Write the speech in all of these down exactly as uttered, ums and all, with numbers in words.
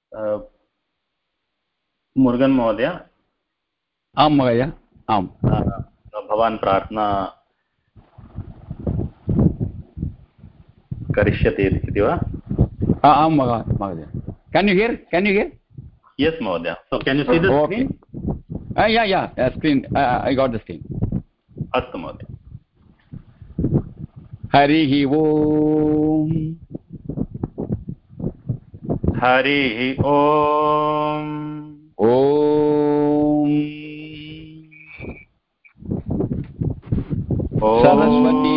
मुरुगन् महोदय आं महोदय आम् भवान् प्रार्थना करिष्यति इति वा आं महोदय can you hear can you hear yes महोदय so can you see the screen yeah yeah screen I got the screen अस्तु महोदय हरिः ओम् हरिः ओम् ॐ सरस्वती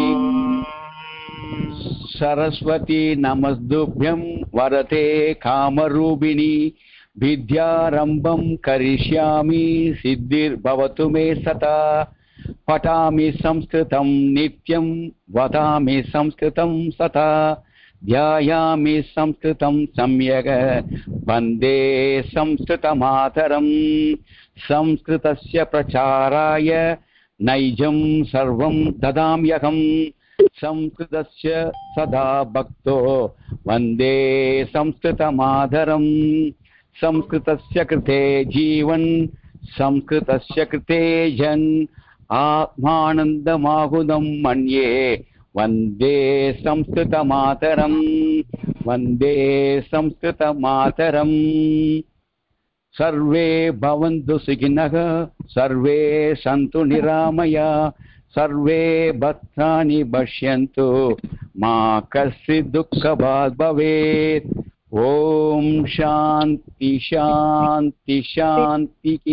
सरस्वती नमस्तुभ्यं वरते कामरूपिणी विद्यारम्भं करिष्यामि सिद्धिर्भवतु मे सदा पठामि संस्कृतं नित्यं वदामि संस्कृतं सदा ध्यायामि संस्कृतं सम्यक् वन्दे संस्कृतमातरं संस्कृतस्य प्रचाराय नैजं सर्वं ददाम्यहं संस्कृतस्य सदा भक्तो वन्दे संस्कृतमातरं संस्कृतस्य कृते जीवन् संस्कृतस्य कृते जन् आत्मानन्दमाहुदं मन्ये वन्दे संस्कृतमातरं वन्दे संस्कृतमातरम् सर्वे भवन्तु सुखिनः सर्वे सन्तु निरामया सर्वे भद्राणि पश्यन्तु मा कश्चित् दुःखभाग् भवेत् ॐ शान्ति शान्ति शान्तिः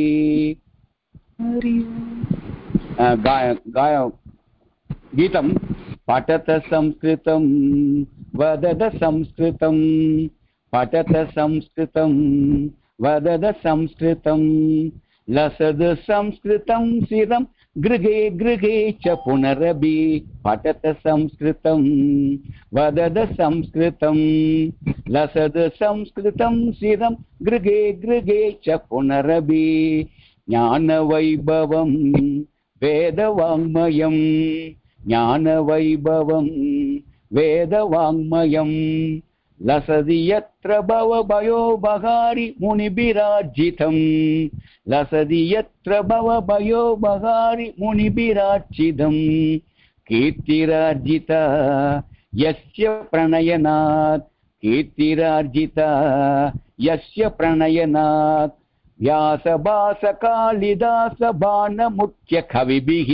गाय गाय गीतं पठत संस्कृतं वदत संस्कृतं पठत संस्कृतं वदत संस्कृतं लसद संस्कृतं शिरं गृहे गृहे च पुनरपि पठत संस्कृतं वदत संस्कृतं लसद संस्कृतं शिरं गृहे गृहे च पुनरपि ज्ञानवैभवं वेदवाङ्मयं ज्ञानवैभवं वेदवाङ्मयं लसति यत्र भवभयोपहारि मुनिभिरार्जितं लसति यत्र भवभयोपहारि मुनिभिरार्जितं कीर्तिरार्जिता यस्य प्रणयनात् कीर्तिरार्जिता यस्य प्रणयनात् व्यासभासकालिदास बाणमुख्य कविभिः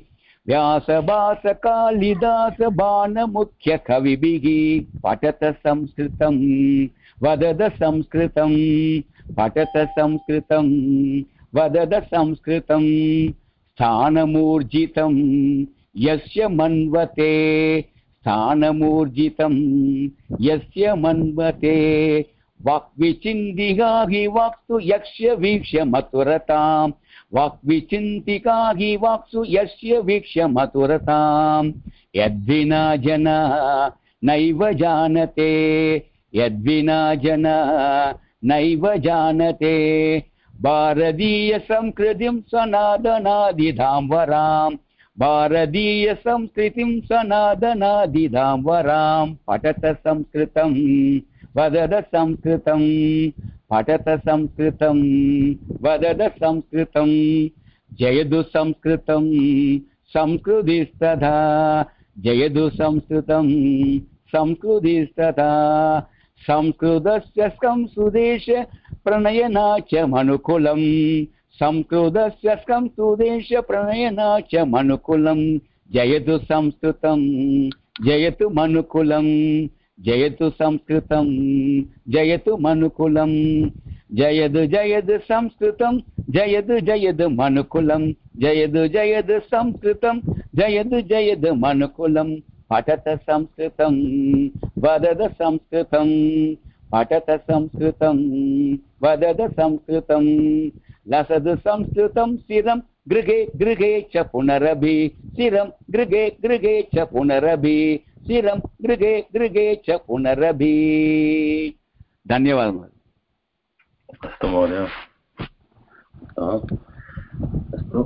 व्यासभासकालिदास बाणमुख्य कविभिः पठत संस्कृतं वदत संस्कृतं पठत संस्कृतं वदत संस्कृतं स्थानमूर्जितं यस्य मन्वते स्थानमूर्जितं यस्य मन्वते वाक्विचिन्तिका हि वाक्सु यक्ष्य वीक्ष्य मथुरताम् वाक्विचिन्तिका हि वाक्सु यस्य वीक्ष्य मथुरताम् यद्विना जना नैव जानते यद्विना जना नैव जानते भारतीय संस्कृतिं सनातनादिधां वराम् भारतीय संस्कृतिं सनातनादिधां वराम् पठत संस्कृतं वदत संस्कृतं पठत संस्कृतं वदत संस्कृतं जयतु संस्कृतं संस्कृतिस्तथा जयतु संस्कृतं संस्कृतिस्तथा संस्कृतस्य संस्कृतेश प्रणयना च मनुकुलं संस्कृतस्य संस्कृतेश प्रणयना च मनुकुलं जयतु संस्कृतं जयतु मनुकुलं जयतु संस्कृतं जयतु मनुकुलं जयतु जयतु संस्कृतं जयतु जयतु मनुकुलं जयतु जयतु संस्कृतं जयतु जयतु मनुकुलं पठत संस्कृतं वदत संस्कृतं पठत संस्कृतं वदत संस्कृतं लसतु संस्कृतं शिरं गृहे गृहे च पुनरपि शिरं गृहे गृहे च पुनरपि शिरं गृहे गृहे च पुनरपि धन्यवादः अस्तु महोदय अस्तु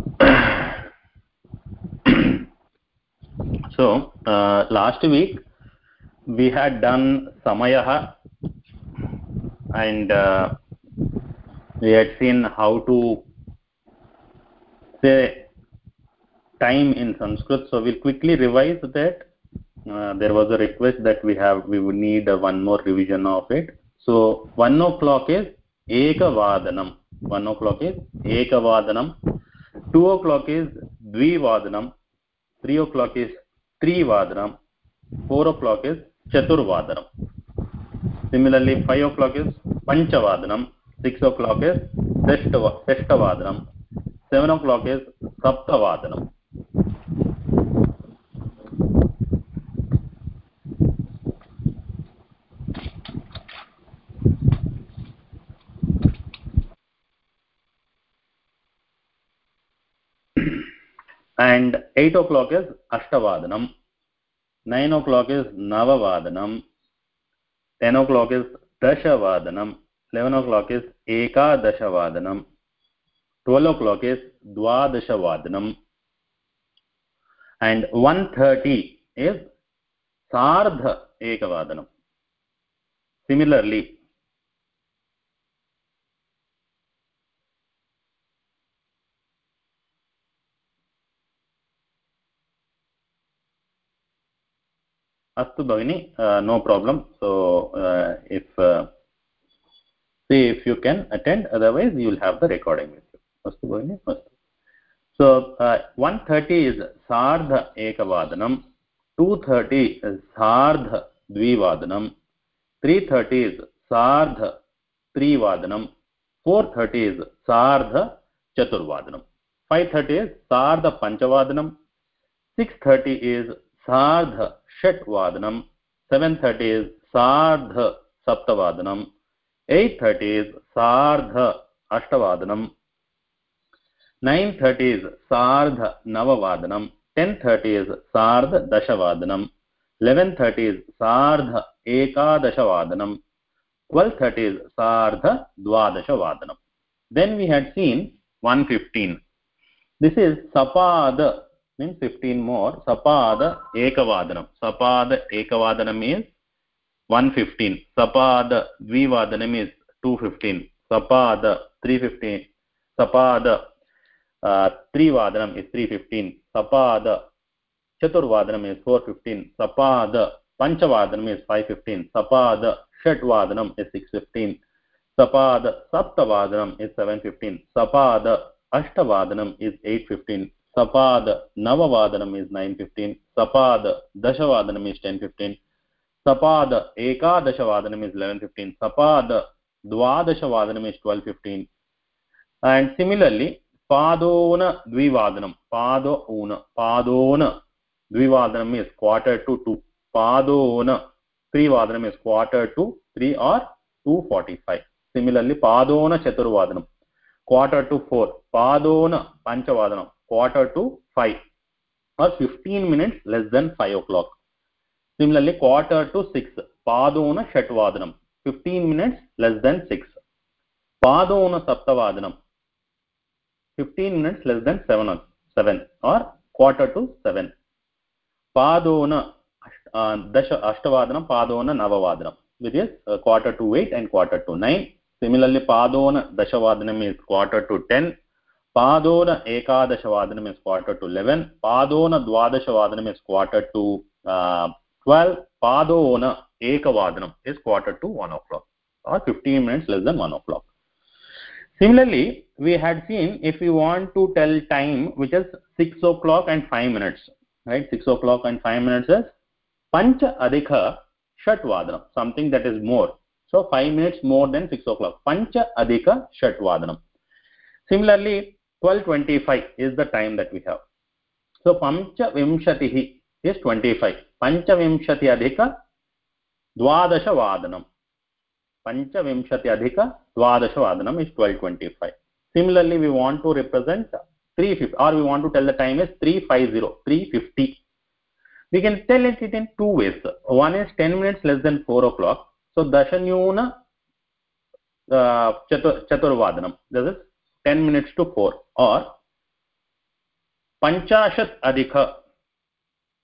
so uh, last week we had done samayah and uh, we had seen how to say time in Sanskrit. So we'll quickly revise that. Uh, there was a request that we have, we would need uh, one more revision of it. So one o'clock is Ekavadanam. One o'clock is Ekavadanam. Two o'clock is Dvivadanam. Three o'clock is Trivadanam. Four o'clock is Chaturvadanam. Similarly, five o'clock is Panchavadanam. Six o'clock is Seshtavadanam. Seven o'clock is Saptavadanam. And eight o'clock is Ashtavadanam. Nine o'clock is Navavadanam. Ten o'clock is Dashavadanam. Eleven o'clock is Ekadashavadanam. Twelve o'clock is Dwadashavadanam. And one thirty is Sardha Ekavadanam. Similarly, Astu Bhagini, uh, no problem. So uh, if uh, see if you can attend, otherwise you will have the recording with you. Astu Bhagini, Astu. So uh, one thirty is Sardha Ekavadanam, two thirty is Sardha Dvivadanam, three thirty is Sardha Trivadanam, four thirty is Sardha Chaturvadanam, five thirty is Sardha Panchavadanam, six thirty is Sardha Shatvadanam, seven thirty is Sardha Saptavadanam, eight thirty is Sardha Ashtavadanam, nine thirty is Sardha Navavadanam, ten thirty is Sardha Dashavadanam, eleven thirty is Sardha Ekadashavadanam, twelve thirty is Sardha Dwadashavadanam. Then we had seen one fifteen. This is Sapada, means fifteen more. Sapada Ekavadanam. Sapada Ekavadanam is one fifteen. Sapada Dvivadanam is two fifteen. Sapada three fifteen. Sapada uh, Trivadanam is three fifteen. Sapada Chaturvadanam is four fifteen. Sapada Panchavadanam is five fifteen. Sapada Shatvadanam is six fifteen. Sapada Saptavadanam is seven fifteen. Sapada Ashtavadanam is eight fifteen. Sapada Navavadanam is nine fifteen. Sapada Dashavadanam is ten fifteen. Sapada Ekadashavadanam is eleven fifteen. Sapada Dwadashavadanam is twelve fifteen. And similarly, Padona Dvivadanam. Padona. Padona Dvivadanam is quarter to two. Padona Trivadanam is quarter to three or two forty-five. Similarly, Padona Chaturvadanam, quarter to four. Padona Panchavadanam, quarter to five, or fifteen minutes less than five o'clock. Similarly, quarter to six. Padona Shatvadanam, fifteen minutes less than six. Padona Saptavadanam, fifteen minutes less than seven or seven, or quarter to seven. Padona uh, Dasha Ashtavadanam, Padona Navavadanam, which is uh, quarter to eight and quarter to nine. Similarly, Padona Dashavadanam is quarter to ten. Padona Ekadashavadanam is quarter to eleven. Padona Dwadashavadanam is quarter to uh, twelve. Padona Ekavadanam is quarter to one o'clock, or fifteen minutes less than one o'clock. Similarly, we had seen if we want to tell time, which is six o'clock and five minutes, right? six o'clock and five minutes is Pancha Adhika Shatvadanam, something that is more. So five minutes more than six o'clock. Pancha Adhika Shatvadanam. Similarly, twelve twenty-five is the time that we have. So Pancha Vimshatihi is twenty-five. Pancha Vimshati Adhika Dwadasha Vadanam. Pancha Vimshati Adhika Dwadasha Vadanam is twelve twenty-five. Similarly, we want to represent three fifty, or we want to tell the time is three fifty, three fifty. We can tell it in two ways. One is ten minutes less than four o'clock. So Dashanyuna uh, Chatur, Chaturvadanam. This is ten minutes to four. Or Panchashat Adhika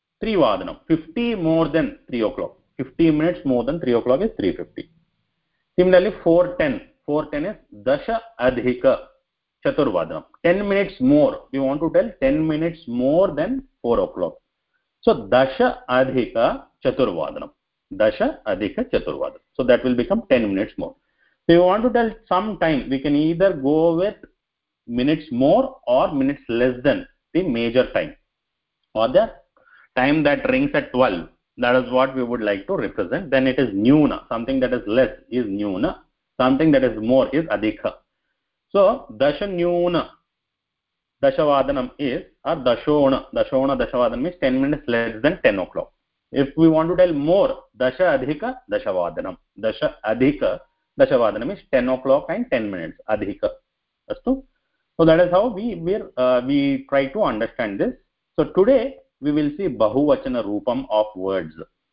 Trivadanam. fifty more than three o'clock. fifty minutes more than three o'clock is three fifty. Similarly, four ten. four ten is dasha adhika chaturvadanam. ten minutes more. We want to tell ten minutes more than four o'clock. So dasha adhika chaturvadanam. Dasha adhika chaturvadanam. So that will become ten minutes more. So you want to tell some time, we can either go with minutes more or minutes less than the major time, or the time that rings at twelve. That is what we would like to represent. Then it is nyuna. Something that is less is nyuna. Something that is more is adhika. So dasha nyuna dashavadanam is, or dashona. Dashona dashavadanam means ten minutes less than ten o'clock. If we want to tell more, dasha adhika dashavadanam. Dasha adhika dashavadanam is ten o'clock and ten minutes. Adhika. Astu? So that is how we we uh, we try to understand this. So today we will see bahuvachana rupam of words.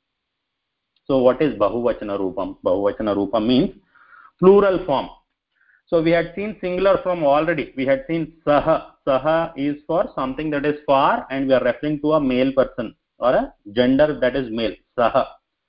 So what is bahuvachana rupam? Bahuvachana rupam means plural form. So we had seen singular form already. We had seen saha. Saha is for something that is far, and we are referring to a male person or a gender that is male. Saha.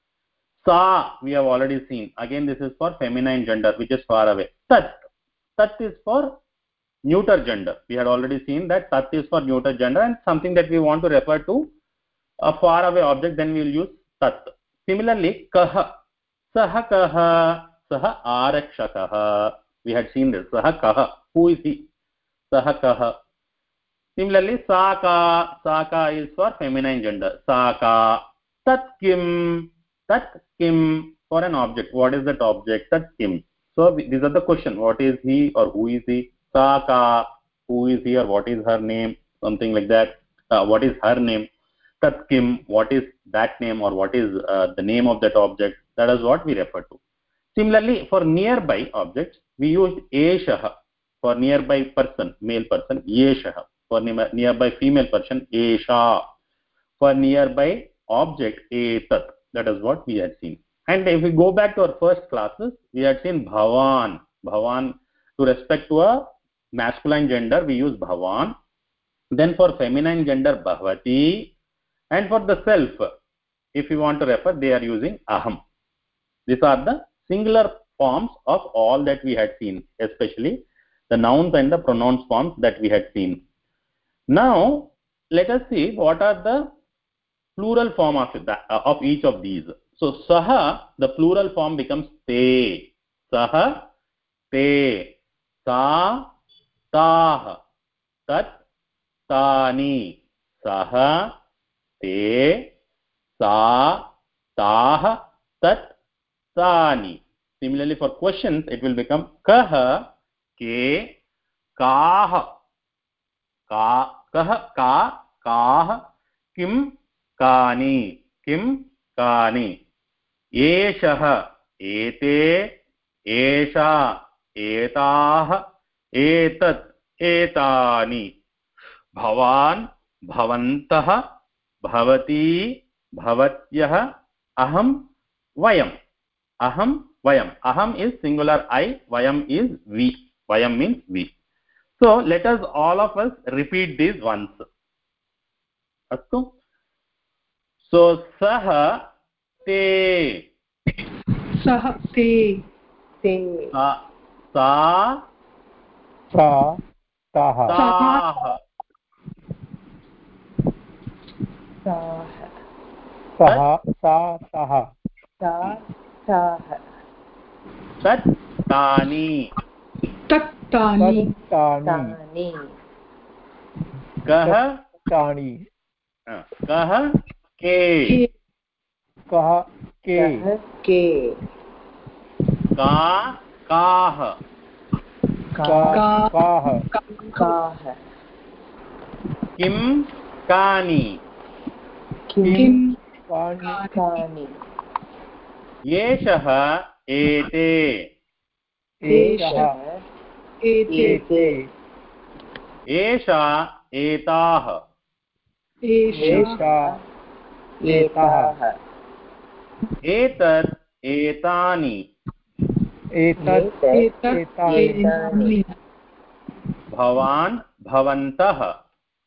Sa we have already seen. Again, this is for feminine gender, which is far away. Tat. Tat is for neuter gender. We had already seen that tat is for neuter gender, and something that we want to refer to a far away object, then we will use tat. Similarly, kaha. Saha kaha. Saha arakshakaha. We had seen this. Saha kaha. Who is he? Saha kaha. Similarly, saka. Saka is for feminine gender. Saka. Tat kim. Tat kim for an object. What is that object? Tat kim. So these are the question. What is he or who is he? Saka. Who is he or what is her name? Something like that. Uh, what is her name? Tat kim. What is that name or what is uh, the name of that object? That is what we refer to. Similarly, for nearby objects, we used eshaha. For nearby person, male person, yeshaha. For nearby female person, esha. For nearby object, etat. That is what we had seen. And if we go back to our first classes, we had seen bhavan. Bhavan, to respect to a masculine gender, we use bhavan. Then for feminine gender, bhavati. And for the self, if you want to refer, they are using aham. These are the singular forms of all that we had seen, especially the nouns and the pronouns forms that we had seen. Now, let us see what are the plural form of, that, of each of these. So, saha, the plural form becomes te. Saha, te. Sa, tah. Tat, tani. Saha, te. Sa, tah. Tat, tani. Similarly, for questions, it will become kaha, ke, kaah. Ka, kaha, ka, kaah, kim, kani, kim, kani. Eshaha, ete, esha, etaah, etat, etani. Bhavan, bhavantah, bhavati, bhavatyah, aham, vayam. Aham, vayam. Aham is singular I, vayam is we. Vayam means we. So let us all of us repeat these once. Astu? So saha te. Saha te. Te. Sa. Sa. Sa. Taha. Taha. Saha. Saha. Sa. Taha. Sa. Saha. Tat. Tani. Tat tani. Tani. Tani. Kaha. Tani. Kaha. Ke. Kaha. Ke. Kaha. Ke. Ka. Kaah. Ka. Kaah. Kaha. Kim. Kani. Kim Kani. Kani. Yeshaha. Ete. Esha. ete. Ete. Esha. Etaah. Esha. Esha. Etaah. Etat. Etani. Etat. Etat Etani. etani. Bhavan. Bhavantah.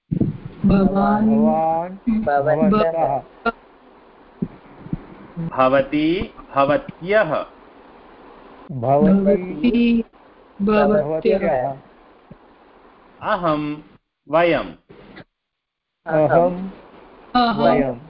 Bhavan. Bhavan. Bhavantah. Bhavantah. Bhavati. Bhavatyah. भवती भवत्यः अहं वयम् अहं वयम्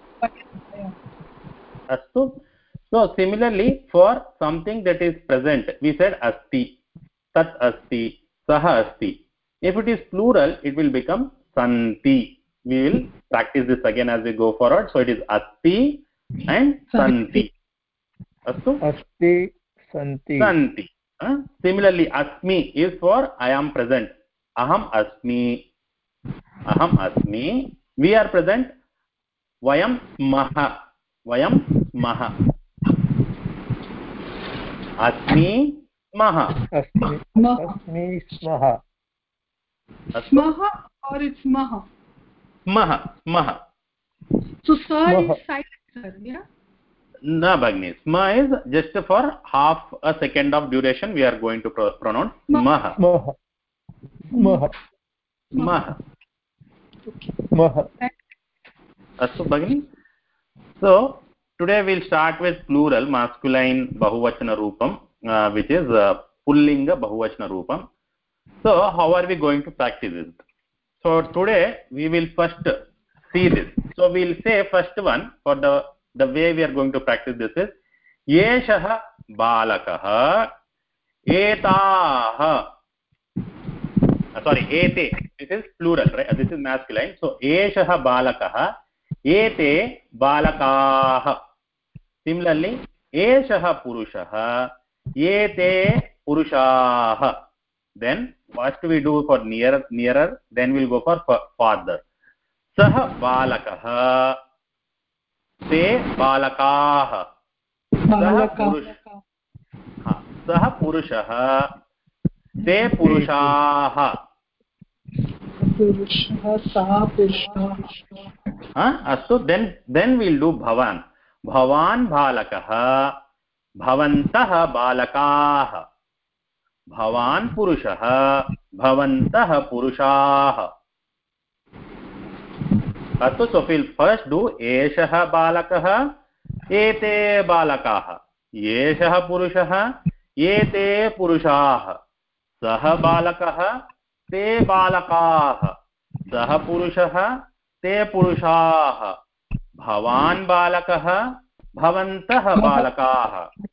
अस्तु. So similarly for something that is present we said asti, tat asti, sah asti. If it is plural it will become santi. We will practice this again as we go forward. So it is asti and santi. Astu asti santi santi. uh, Similarly asmi is for I am present. Aham asmi, aham asmi. We are present. Vayam smaha, vayam smaha. अस्मि स्मः अस्मि अस्मि स्मः स्मः or it's maha स्मः स्मः. so sir is silent sir yeah na bagni sma is just for half a second of duration we are going to pro pronounce smah स्मः स्मः smah. स्मः. Astu bagni. So today we'll start with plural masculine bahuvachana roopam uh, which is uh, pullinga bahuvachana roopam. So how are we going to practice it? So today we will first see this. So we'll say first one for the the way we are going to practice this is yeshah balakah etah uh, sorry ete. This is plural, right? This is masculine. So yeshah balakah ete balakaah. Similarly eshah purushah ete purushaah. Then first we do for nearer nearer, then we'll go for farther. Sah balakah te balakaah. Sah purush ha sah purushah te purushaah. purushah sa purushah ha astu. Then then we'll do bhavan. Bhavan balakah bhavantah balakaah. भवान् पुरुषः भवन्तः पुरुषाः. अस्तु. So will first do एषः बालकः एते बालकाः, एषः पुरुषः एते पुरुषाः, सः बालकः ते बालकाः, सः पुरुषः ते पुरुषाः, भवान् बालकः भवन्तः बालकाः,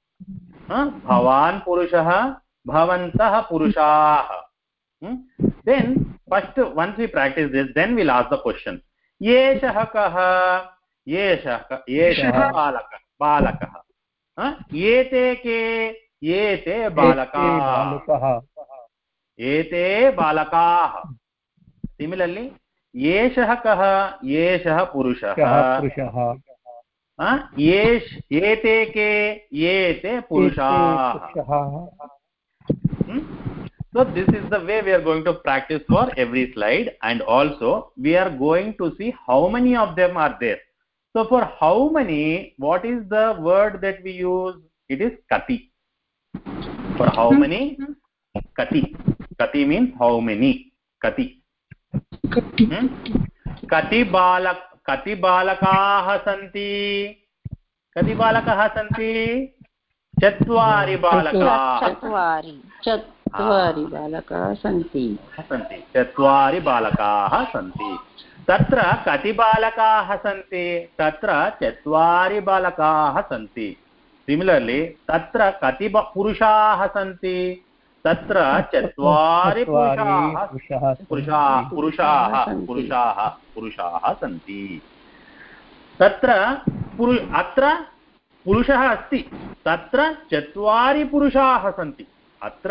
भवान् पुरुषः bhavantah purushaah. hmm? Then first once we practice this, then we'll ask the question yeshah kah yeshah yeshah balakah balakah ha yete ke yete balakaah ete balakaah. Similarly yeshah kah yeshah purushah पुरुषः ha yesh ete ke yete purushaah. Hmm? So this is the way we are going to practice for every slide, and also we are going to see how many of them are there. So for how many, what is the word that we use? It is kati. For how many? Kati. Kati means how many. Kati. Hmm? Kati balak kati balakaah santi. Kati balakaah santi. चत्वारि बालकाः चत्वारि चत्वारि बालकाः सन्ति सन्ति चत्वारि बालकाः सन्ति. तत्र कति बालकाः सन्ति? तत्र चत्वारि बालकाः सन्ति. सिमिलर्ली तत्र कति पुरुषाः सन्ति? तत्र चत्वारि पुरुषाः पुरुषाः पुरुषाः पुरुषाः पुरुषाः सन्ति. तत्र अत्र पुरुषः अस्ति, तत्र चत्वारि पुरुषाः सन्ति. अत्र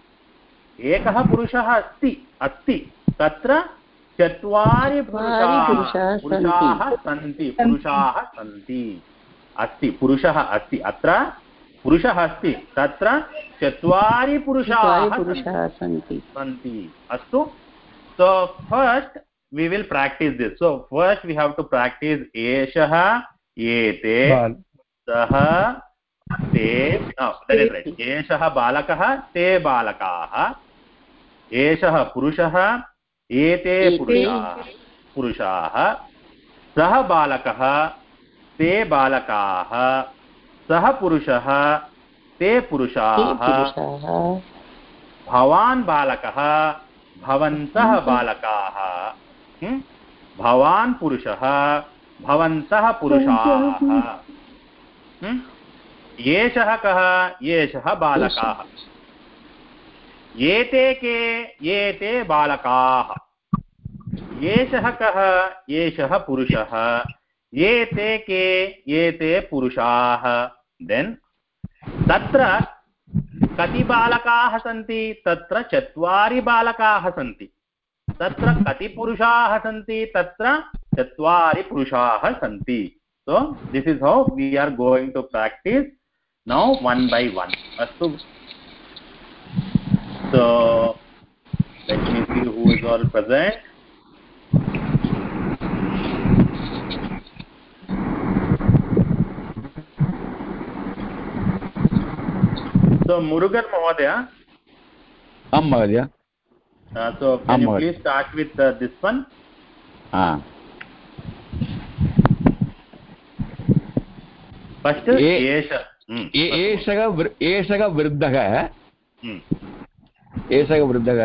एकः पुरुषः अस्ति अस्ति तत्र चत्वारि पुरुषाः पुरुषाः सन्ति पुरुषाः सन्ति. अस्ति पुरुषः अस्ति, अत्र पुरुषः अस्ति, तत्र चत्वारि पुरुषाः सन्ति सन्ति. अस्तु. So first we will practice this. So first we have to practice एषः एते सः ते. no, that is right. एषः बालकः ते बालकाः, एषः पुरुषः एते पुरुषाः पुरुषाः, सः बालकः ते बालकाः, सः पुरुषः ते पुरुषाः भवान् बालकः भवन्तः बालकाः भवान् पुरुषः भवन्तः पुरुषाः एषः कः एषः बालकाः एते के एते बालकाः एषः कः एषः पुरुषः एते के एते पुरुषाः देन् तत्र कति बालकाः सन्ति तत्र चत्वारि बालकाः सन्ति तत्र कति पुरुषाः सन्ति तत्र चत्वारि पुरुषाः सन्ति so this is how we are going to practice now one by one astu so let me see who is all present so Murugan Mahodaya am Mahodaya uh, so can you please start with uh, this one ah first एष एषः एषः वृद्धः एषः वृद्धः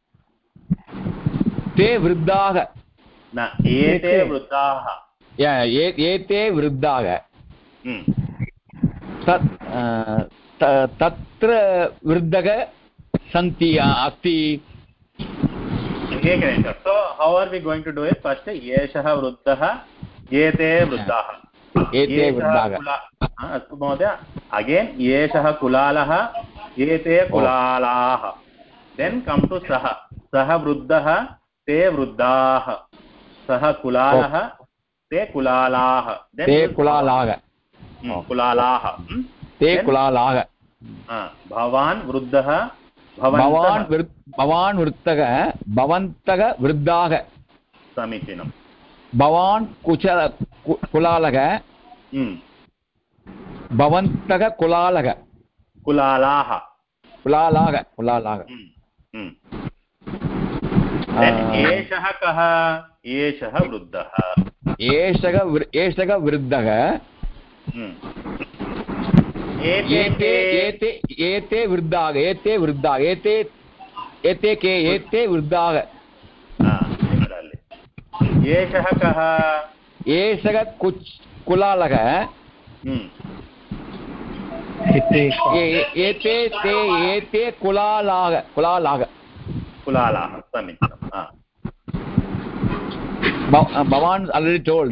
ते वृद्धाः न एते वृद्धाः एते वृद्धाः तत्र वृद्धः सन्ति अस्ति एकनिमिषं so how are we going to do it first एषः वृद्धः एते वृद्धाः एते वृद्धाः अस्तु महोदय अगेन एषः कुलालः एते कुलालाः देन कम टू सः सः वृद्धः ते वृद्धाः सः कुलालः ते कुलालाः ते कुलालाः कुलालाः ते कुलालाः भवान् वृद्धः भवान् भवान् वृद्धः भवन्तः वृद्धाः समीचीनं भवान् कुशल कुलालः भवन्तः कुलालः कुलालाः कुलालाः कुलालाः एषः कः एषः वृद्धः एषः एषः वृद्धः एते एते एते वृद्धाः एते वृद्धाः एते एते के एते वृद्धाः एषः कः एषः कुलालः एते ते एते कुलालाः कुलालाः कुलालाः समीचीनं भवान् already told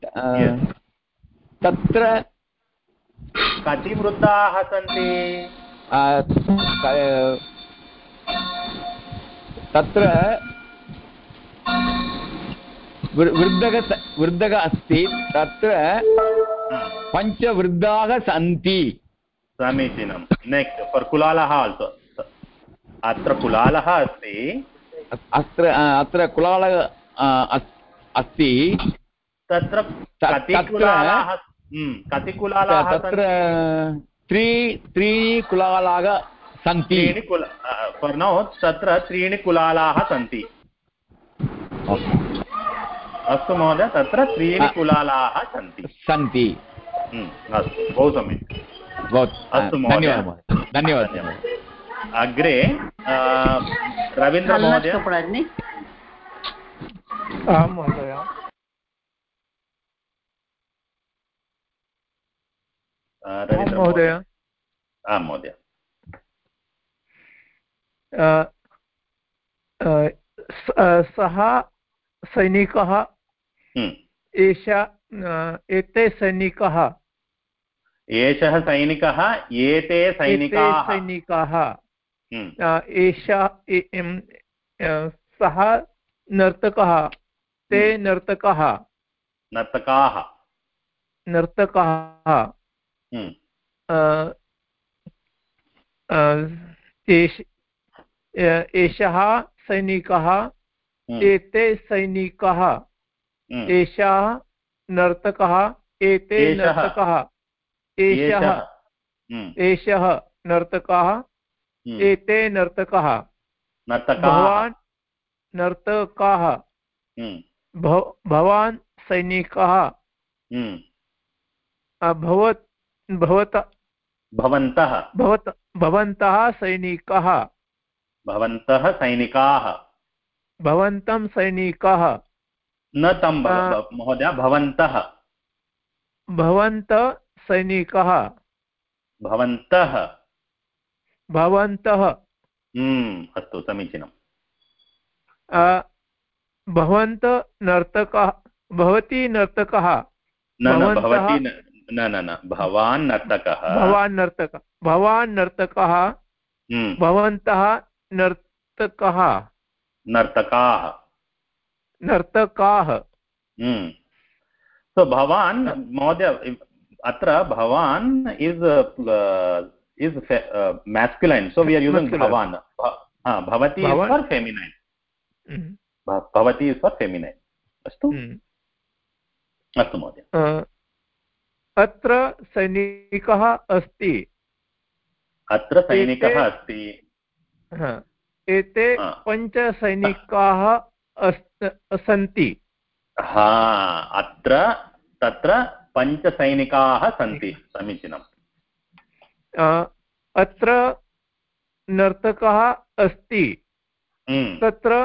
तत्र कति वृद्धाः सन्ति तत्र वृद्धः वृद्धः अस्ति तत्र पञ्चवृद्धाः सन्ति समीचीनं नेक्स्ट फॉर कुलालः आल्सो अत्र कुलालः अस्ति अत्र अत्र कुलालः अस्ति तत्र कति कुलालाः कति कुलालाः तत्र त्रि त्रीणि कुलालाः सन्ति फॉर नाउ तत्र त्रीणि कुलालाः सन्ति अस्तु महोदय तत्र त्रीणि कुलालाः सन्ति सन्ति अस्तु बहु सम्यक् अस्तु धन्यवादः धन्यवादः अग्रे रवीन्द्र महोदय आं महोदय रवीन्द्र महोदय आं महोदय सः सैनिकः एषा एते सैनिकः एषः सैनिकः एते सैनिकाः सैनिकाः एषा सः नर्तकः ते नर्तकः नर्तकाः नर्तकः एषः सैनिकः एते सैनिकः एषः नर्तकः एते नर्तकः एषः एषः नर्तकः एते नर्तकः भवान् नर्तकः भवान् सैनिकः भवत् भवत भवन्तः भवत भवन्तः सैनिकाः भवन्तः सैनिकाः भवन्तं सैनिकाः न तं महोदय भवन्तः भवन्त सैनिकाः भवन्तः भवन्तः अस्तु समीचीनं भवन्त नर्तकः भवती नर्तकः न न भवती न न न भवान् नर्तकः भवान् नर्तकः भवान् नर्तकः भवन्तः नर्तकः नर्तकाः नर्तकाः सो भवान् महोदय अत्र भवान् is is masculine so we are using bhavan bhavati is for feminine bhavati is for feminine अस्तु अस्तु महोदय अत्र सैनिकः अस्ति अत्र सैनिकः अस्ति एते पञ्चसैनिकाः सन्ति हा अत्र तत्र पञ्चसैनिकाः सन्ति समीचीनम् अत्र नर्तकः अस्ति तत्र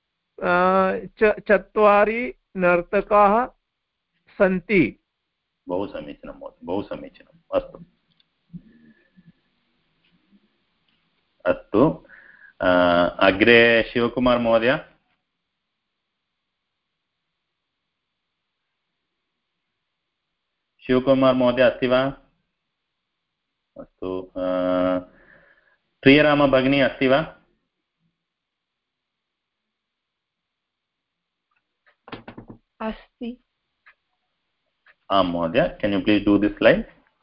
चत्वारि नर्तकाः सन्ति बहु समीचीनं महोदय बहु समीचीनम् अस्तु अस्तु अग्रे शिवकुमार महोदय शिवकुमार महोदय अस्ति वा अस्तु प्रियराम भगिनी अस्ति वा अस्ति आं महोदय can you please do this slide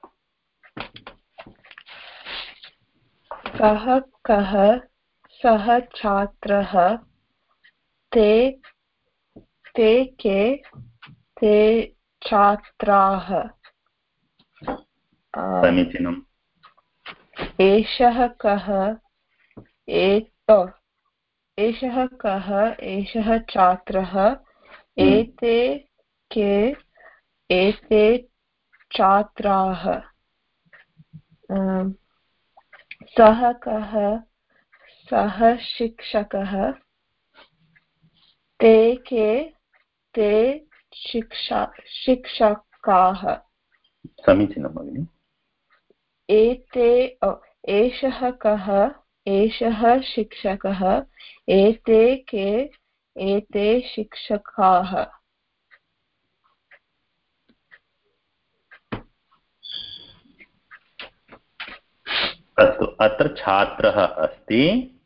कः कः सः छात्रः ते ते के ते छात्राः समीचीनम् एषः कः एतो एषः कः एषः छात्रः एते के एते छात्राः सः कः सः शिक्षकः ते के ते शिक्षा शिक्षकाः समीचीनं भगिनि एते एषः कः एषः शिक्षकः एते के एते शिक्षकाः अस्तु अत्र छात्रः अस्ति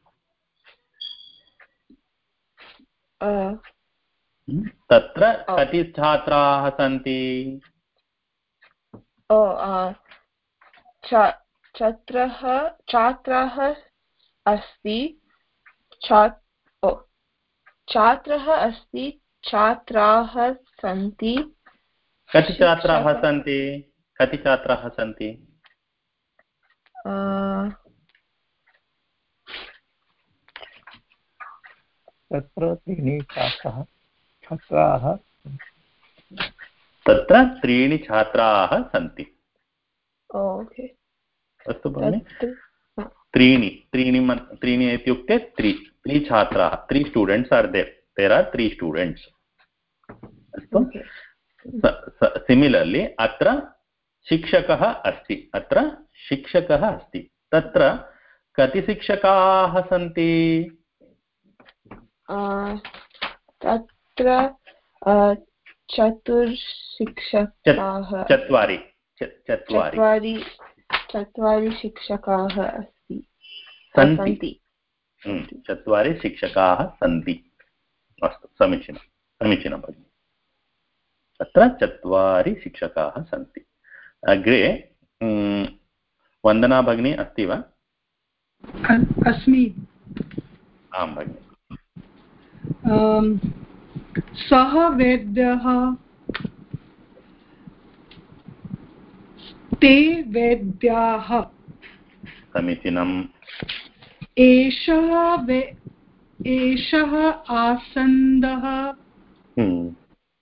तत्र कति छात्राः सन्ति ओ छात्रः छात्राः अस्ति छात्रः अस्ति छात्राः सन्ति कति छात्राः सन्ति कति छात्राः सन्ति तत्र त्रीणि छात्राः छात्राः तत्र त्रीणि छात्राः सन्ति ओके अस्तु भगिनि त्रीणि त्रीणि त्रीणि इत्युक्ते त्रि त्रि छात्राः त्रि students are there there are त्रि स्टूडेण्ट्स् अस्तु सिमिलर्लि अत्र शिक्षकः अस्ति अत्र शिक्षकः अस्ति तत्र कति शिक्षकाः सन्ति तत्र चतुर्शिक्षकाः चत्वारि चत्वारि चत्वारि शिक्षकाः अस्ति सन्ति चत्वारि शिक्षकाः सन्ति अस्तु समीचीनं समीचीनं भगिनि अत्र चत्वारि शिक्षकाः सन्ति अग्रे वन्दना भगिनी अस्ति वा अस्मि आं भगिनि सः वैद्यः ते वैद्याः समीचीनम् एषः वे एषः आसन्दः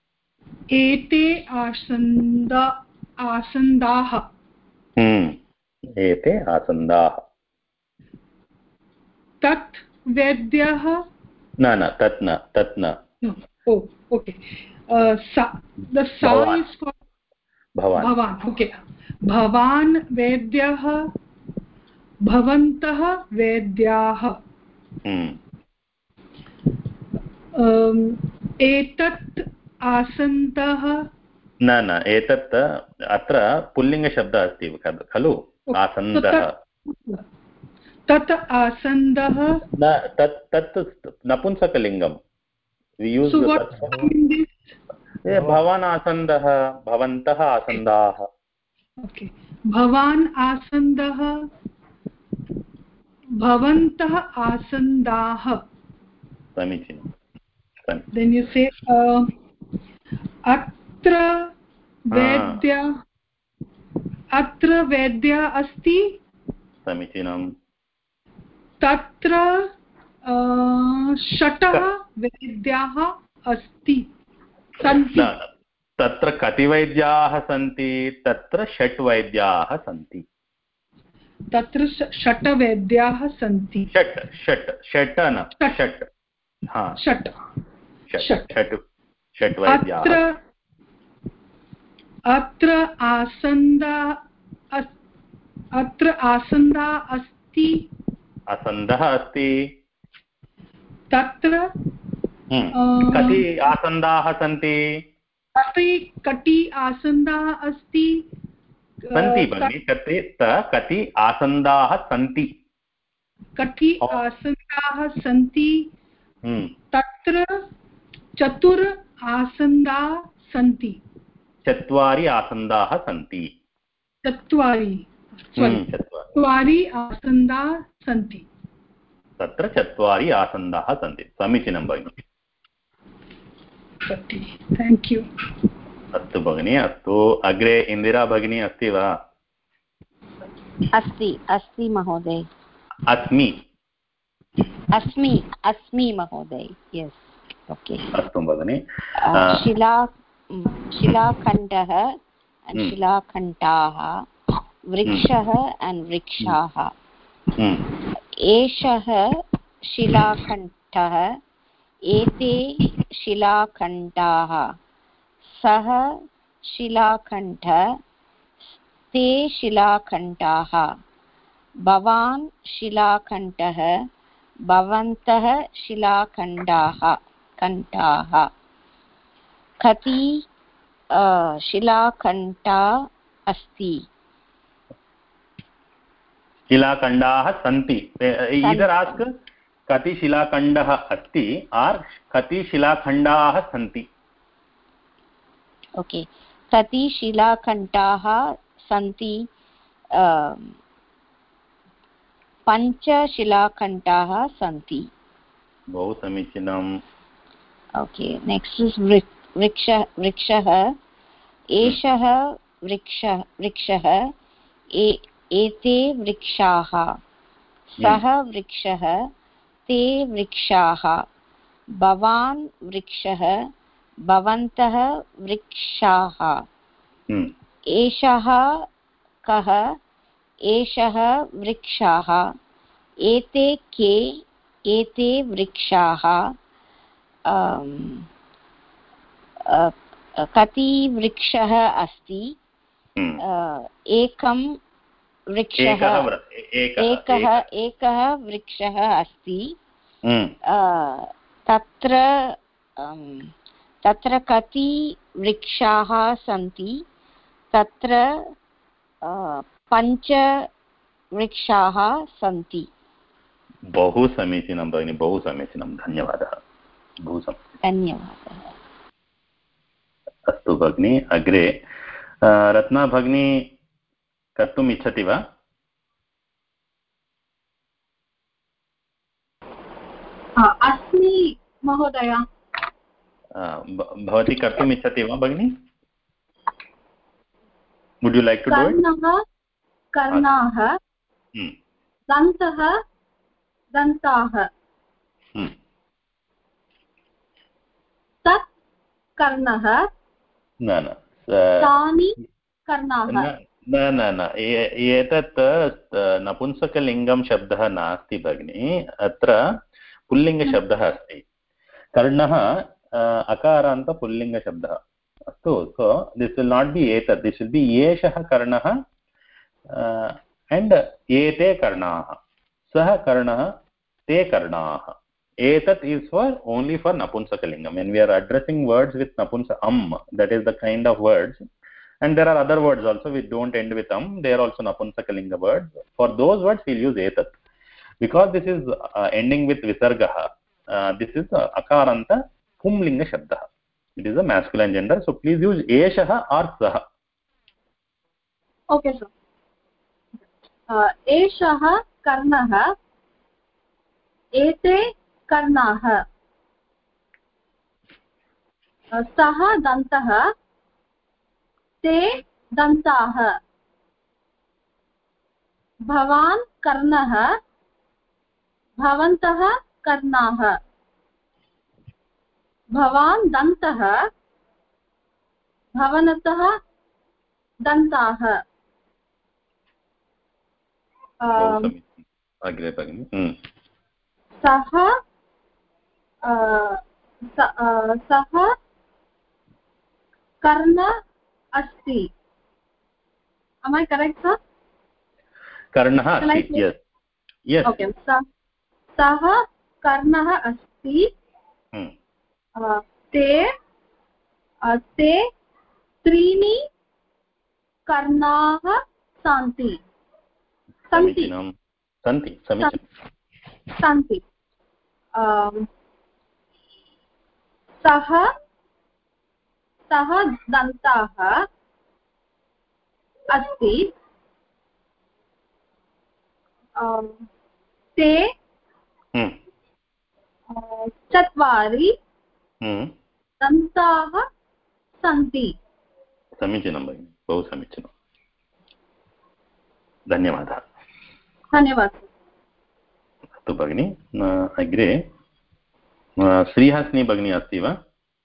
एते आसन्द आसन्दाः एते आसन्दाः तत् वैद्यः न न तत् न तत् न oh okay uh, sa the sa Bhavan. is for भवान् bhavan okay bhavan वैद्यः भवन्तः वैद्याः um, एतत् आसन्दः न न एतत् अत्र पुल्लिङ्गशब्दः अस्ति खलु आसन्दः तत् आसन्दः न तत् तत् नपुंसकलिङ्गं भवान् आसन्दः भवन्तः आसन्दाः ओके भवान् आसन्दः भवन्तः आसन्दाः समीचीनं then you say uh, अत्र वैद्य अत्र वैद्य अस्ति समीचीनं तत्र षटः वैद्याः अस्ति सन्ति तत्र कति वैद्याः सन्ति तत्र षट् वैद्याः सन्ति तत्र षट् वैद्याः सन्ति षट् षट् षट् न षट् हा षट् षट् षट् वैद्याः अत्र आसन्दा अत्र आसन्दा अस्ति आसन्दः अस्ति तत्र कति आसन्दाः सन्ति कति कति आसन्दाः अस्ति सन्ति भगिनि कति कति आसन्दाः सन्ति कति आसन्दाः सन्ति तत्र चतुर् आसन्दाः सन्ति चत्वारि आसन्दाः सन्ति चत्वारि चत्वारि आसन्दाः सन्ति तत्र चत्वारि आसन्दाः सन्ति समीचीनं भगिनि थैंक यू अस्तु भगिनि अस्तु अग्रे इन्दिरा भगिनी अस्ति वा अस्ति अस्ति महोदय अस्मि अस्मि अस्मि महोदय यस् ओके अस्तु भगिनि शिला शिलाखण्डः शिलाखण्डाः वृक्षः and वृक्षाः एषः शिलाखण्डः एते शिलाखण्डाः सः शिलाखण्डः ते शिलाखण्डाः भवान् शिलाखण्डः भवन्तः शिलाखण्डाः खण्डाः कति शिलाखण्डा अस्ति शिलाखण्डाः सन्ति इदर् आस्क् कति शिलाखण्डः अस्ति आर् कति शिलाखण्डाः सन्ति ओके कति शिलाखण्डाः सन्ति पञ्च शिलाखण्डाः सन्ति बहु समीचीनम् ओके नेक्स्ट् इस् वृक्ष वृक्षः एषः वृक्ष वृक्षः एते वृक्षाः सः वृक्षः ते वृक्षाः भवान् वृक्षः भवन्तः वृक्षाः एषः कः एषः वृक्षाः एते के एते वृक्षाः कति वृक्षः अस्ति एकं वृक्षः एकः एकः वृक्षः अस्ति तत्र तत्र कति वृक्षाः सन्ति तत्र पञ्च वृक्षाः सन्ति बहु समीचीनं भगिनि बहु समीचीनं धन्यवादः बहु धन्यवादः अस्तु भगिनि अग्रे रत्ना भगिनी कर्तुम् इच्छति वा अस्मि महोदय भवती कर्तुम् इच्छति वा भगिनि would you like to do it कर्णाः दन्तः दन्ताः तत् कर्णः न न तानि कर्णाः न न न एतत् नपुंसकलिङ्गं शब्दः नास्ति भगिनि, अत्र पुल्लिङ्गशब्दः अस्ति। कर्णः अकारान्त पुल्लिङ्गशब्दः अस्तु। So this will not be एतत्, दिस् विल् बि एषः कर्णः एण्ड् एते कर्णाः, सः कर्णः, ते कर्णाः। एतत् is for only for napunsakalinga. When we are addressing words with napunsa am, that is the kind of words, and there are other words also which don't end with am, they are also napunsakalinga words. For those words we will use etat, because this is uh, ending with visargaha. Uh, this is uh, akaranta pumlinga shabdah. It is a masculine gender, so please use eshaha or saha. Okay, sir. Uh, eshaha karnaha, ete कर्णाः, सः दन्तः, ते दन्ताः, भवान् कर्णः, भवन्तः कर्णाः, भवान् दन्तः, भवन्तः दन्ताः। अग्रे भगिनि। सः सः कर्ण अस्ति। Am I correct, sir? कर्णः अस्ति, yes yes. Okay, सः कर्णः अस्ति। ते ते त्रीणि कर्णाः सन्ति सन्ति सन्ति सन्ति। सः सः दन्ताः अस्ति। ते चत्वारि दन्ताः सन्ति। समीचीनं भगिनि, बहु समीचीनं, धन्यवादः। धन्यवादः। अस्तु भगिनि, अग्रे श्रीहासिनी भगिनी अस्ति वा?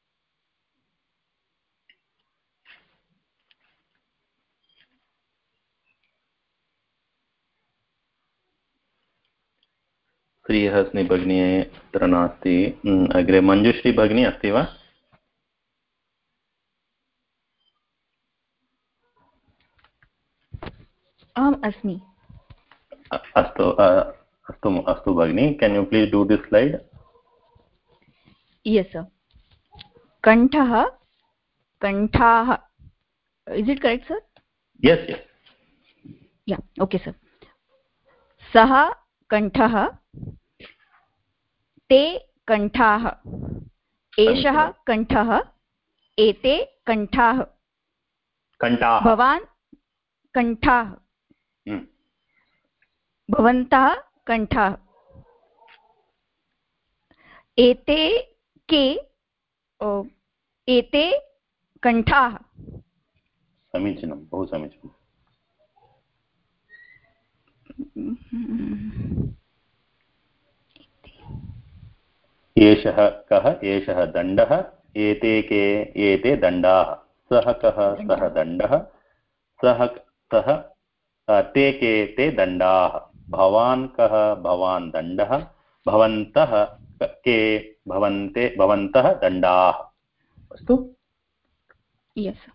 श्रीहासिनी भगिनी अत्र नास्ति। अग्रे मञ्जुश्री भगिनी अस्ति वा? आम् अस्मि। अस्तु अस्तु अस्तु भगिनि, can you please do this slide? Yes, sir. Kantha, Kanthaah. Is it correct, sir? Yes, yes. Yeah, okay, sir. Saha Kanthaah, te Kanthaah, Eshaha Kanthaah, ete Kanthaah, Kanthaah, Bhavan Kanthaah, hmm. Bhavantah Kanthaah, ete के एते कण्ठाः। समीचीनं, बहु समीचीनम्। एषः कः, एषः दण्डः, एते के, एते दण्डाः। सः कः, सः दण्डः, सः सः ते के, ते दण्डाः। भवान् कः, भवान् दण्डः, भवन्तः के, भवन्ते, भवन्तः दण्डाः। अस्तु। यस्।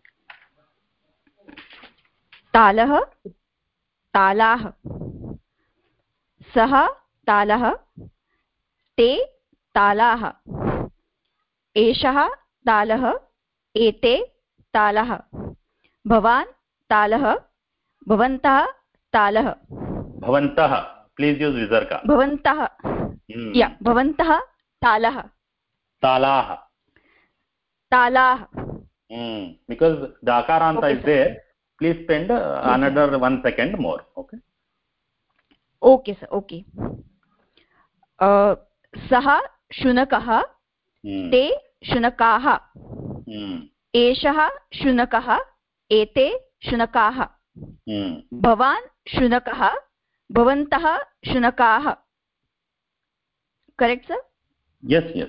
तालः, तालाः। सः तालः, ते तालाः। एषः तालः, एते तालः। भवान् तालः, भवन्तः तालः। भवन्तः, प्लीज यूज विसर्ग। भवन्तः, या भवन्तः तालः। तालाः, तालाः। because the akaranta okay, is sir. There, please spend uh, okay, another sir. one second more. Okay. Okay, sir. Okay. Uh, सः शुनकः, hmm. ते शुनकाः। hmm. एषः शुनकः, एते शुनकाः। hmm. भवान् शुनकः, भवन्तः शुनकाः। Correct sir? Yes yes.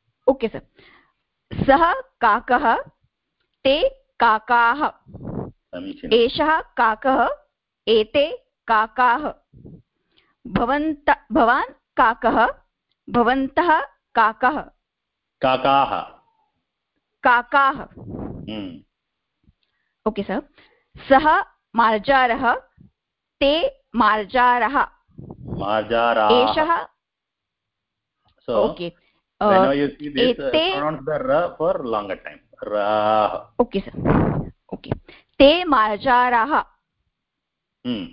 Okay sir. सः काकः, ते काकाः। समीचीनम् एषः काकः एते काकाः भवन्त भवान् काकः भवन्तः काकः काकाः काकाः ओके सर सः मार्जारः ते मार्जारः मार्जाराः एषः so okay uh, whenever you see this uh, ete pronounce the ra for longer time rah okay sir okay te marjarah hmm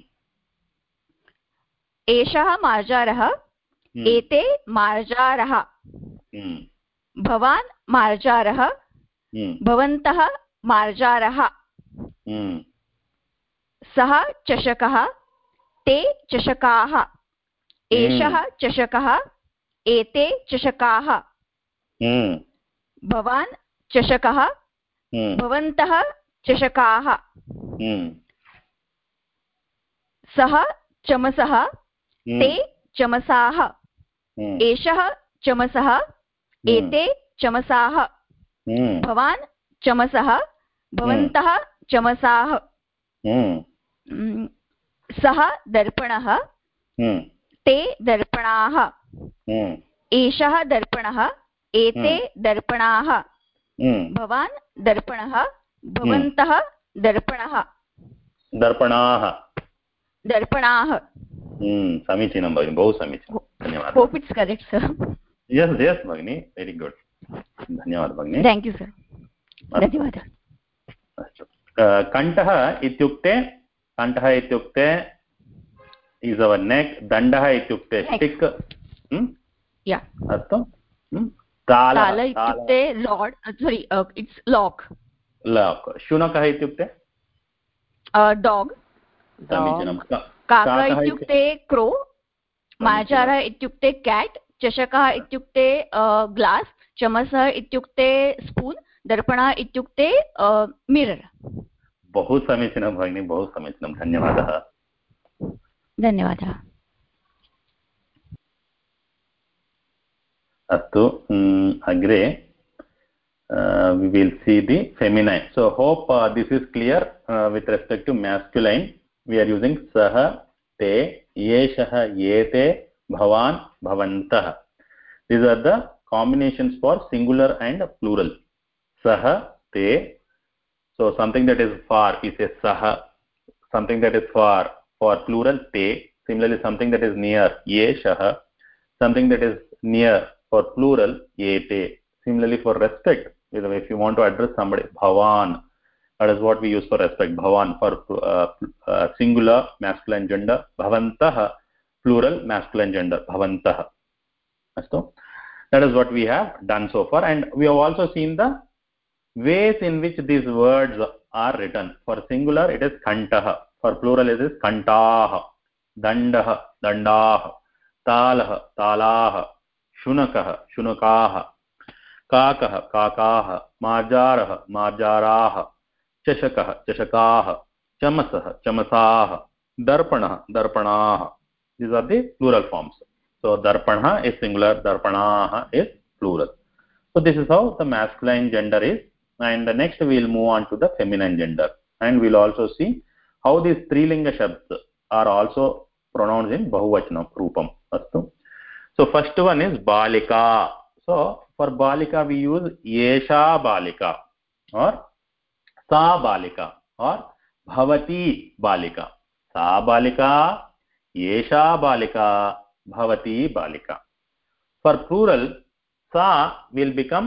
एषः मार्जारः hmm. एते मार्जारः hmm. भवान् मार्जारः hmm. भवन्तः मार्जारः hmm. सः चषकः ते चषकाः एषः चषकः एते चषकाः hmm. भवान् चषकः hmm. भवन्तः चषकाः hmm. सः चमसः hmm. ते चमसाः hmm. एषः चमसः hmm. एते चमसाः hmm. भवान् चमसः भवन्तः चमसाः hmm. सः दर्पणः hmm. ते दर्पणाः hmm. एषः दर्पणः एते दर्पणाः hmm. भवान् दर्पणः भवन्तः दर्पणः दर्पणाः दर्पणाः hmm. समीचीनं भगिनी बहु समीचीनं धन्यवादः hope it's correct sir yes yes भगिनी वेरी गुड धन्यवादः भगिनी थैंक यू सर धन्यवादः अस्तु कण्ठः इत्युक्ते कण्ठः इत्युक्ते इस् अवर् नेक् दण्डः इत्युक्ते स्टिक् या अस्तु ताल इत्युक्ते lord sorry it's lock lock शुनकः इत्युक्ते डॉग समीचीनं काकः इत्युक्ते क्रो मार्जारः इत्युक्ते कैट चषकः इत्युक्ते ग्लास चमसः इत्युक्ते स्पून दर्पणः इत्युक्ते मिरर बहु समीचीनं भगिनी बहु समीचीनं धन्यवादः धन्यवादः अस्तु अग्रे uh, we will see the feminine so hope uh, this is clear uh, with respect to masculine we are using saha te yeshah yete bhavan bhavantah these are the combinations for singular and plural saha te so something that is far we say saha something that is far for plural te similarly something that is near yeshah something that is near for plural yete similarly for respect if you want to address somebody bhavan that is what we use for respect bhavan for uh, uh, singular masculine gender bhavantah plural masculine gender bhavantah astu that is what we have done so far and we have also seen the ways in which these words are written for singular it is kantah for plural it is kantaah dandah dandaah talah talaah shunakah shunakaah काकः काकाः मार्जारः मार्जाराः चषकः चषकाः चमसः चमसाः दर्पणः दर्पणाः these are the plural forms so darpanah is singular darpanaah is plural so this is how the masculine gender is and the next we will move on to the feminine gender and we will also see how these strilinga shabds are also pronounced in bahuvachanam roopam astu so first one is balika so for balika we use yesha balika or sa balika or bhavati balika sa balika yesha balika bhavati balika for plural sa will become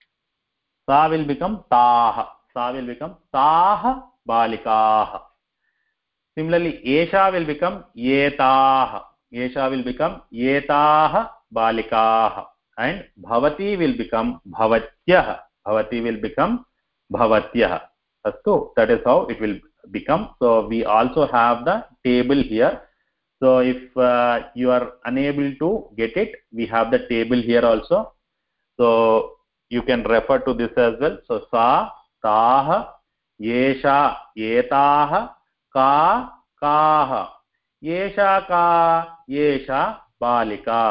sa will become taah sa will become taah balikah similarly yesha will become yetaah yesha will become yetaah balikah and bhavati will become bhavatyah bhavati will become bhavatyah astu that is how it will become so we also have the table here so if uh, you are unable to get it we have the table here also so you can refer to this as well so sa taah yesha yetaah ka kaah yesha ka yesha balika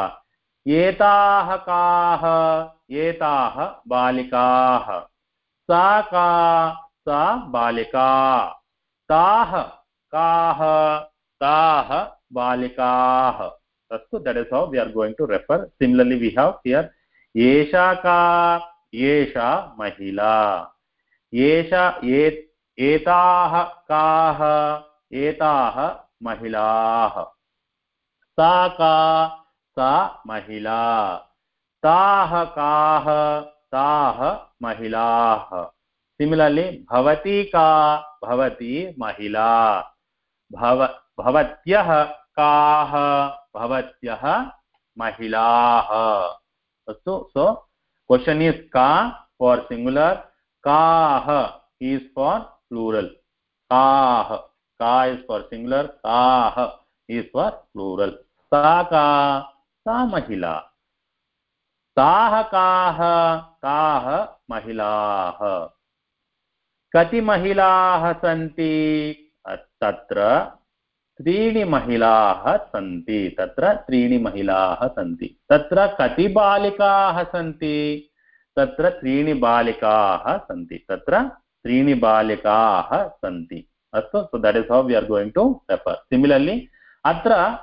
एताः काः एताः बालिकाः सा का सा बालिका ताः काः ताः बालिकाः. अस्तु, that is how we are going to refer. Similarly we have here एषा का एषा महिला, एषा एताः काः एताः महिलाः, सा का सा महिला, ताः काः ताः महिलाः. Similarly भवती का भवती महिला, भव भवत्यः काः भवत्यः महिलाः. So, so question is ka for singular, kaah is for plural. Kaah, ka is for singular, kaah is for plural. Sa ka sa mahila, taah kaah taah mahilaah. Kati mahilaah santi, tatra त्रीणि महिलाः सन्ति, तत्र त्रीणि महिलाः सन्ति. तत्र कति बालिकाः सन्ति, तत्र त्रीणि बालिकाः सन्ति, तत्र त्रीणि बालिकाः सन्ति. अस्तु, so that is how we are going to refer. Similarly अत्र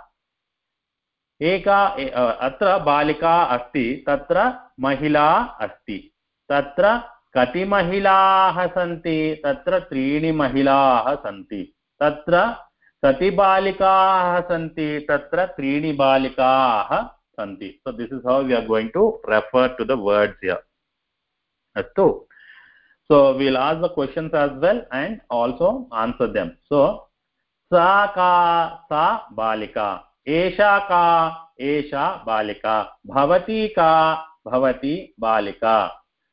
एका अत्र बालिका अस्ति, तत्र महिला अस्ति, तत्र कति महिलाः सन्ति, तत्र त्रीणि महिलाः सन्ति, तत्र कति बालिकाः सन्ति, तत्र त्रीणि बालिकाः सन्ति. So this is how we are going to refer to the words here. Astu. So we will ask the questions as well and also answer them. So sa ka sa balika, esha ka esha balika, bhavati ka bhavati balika,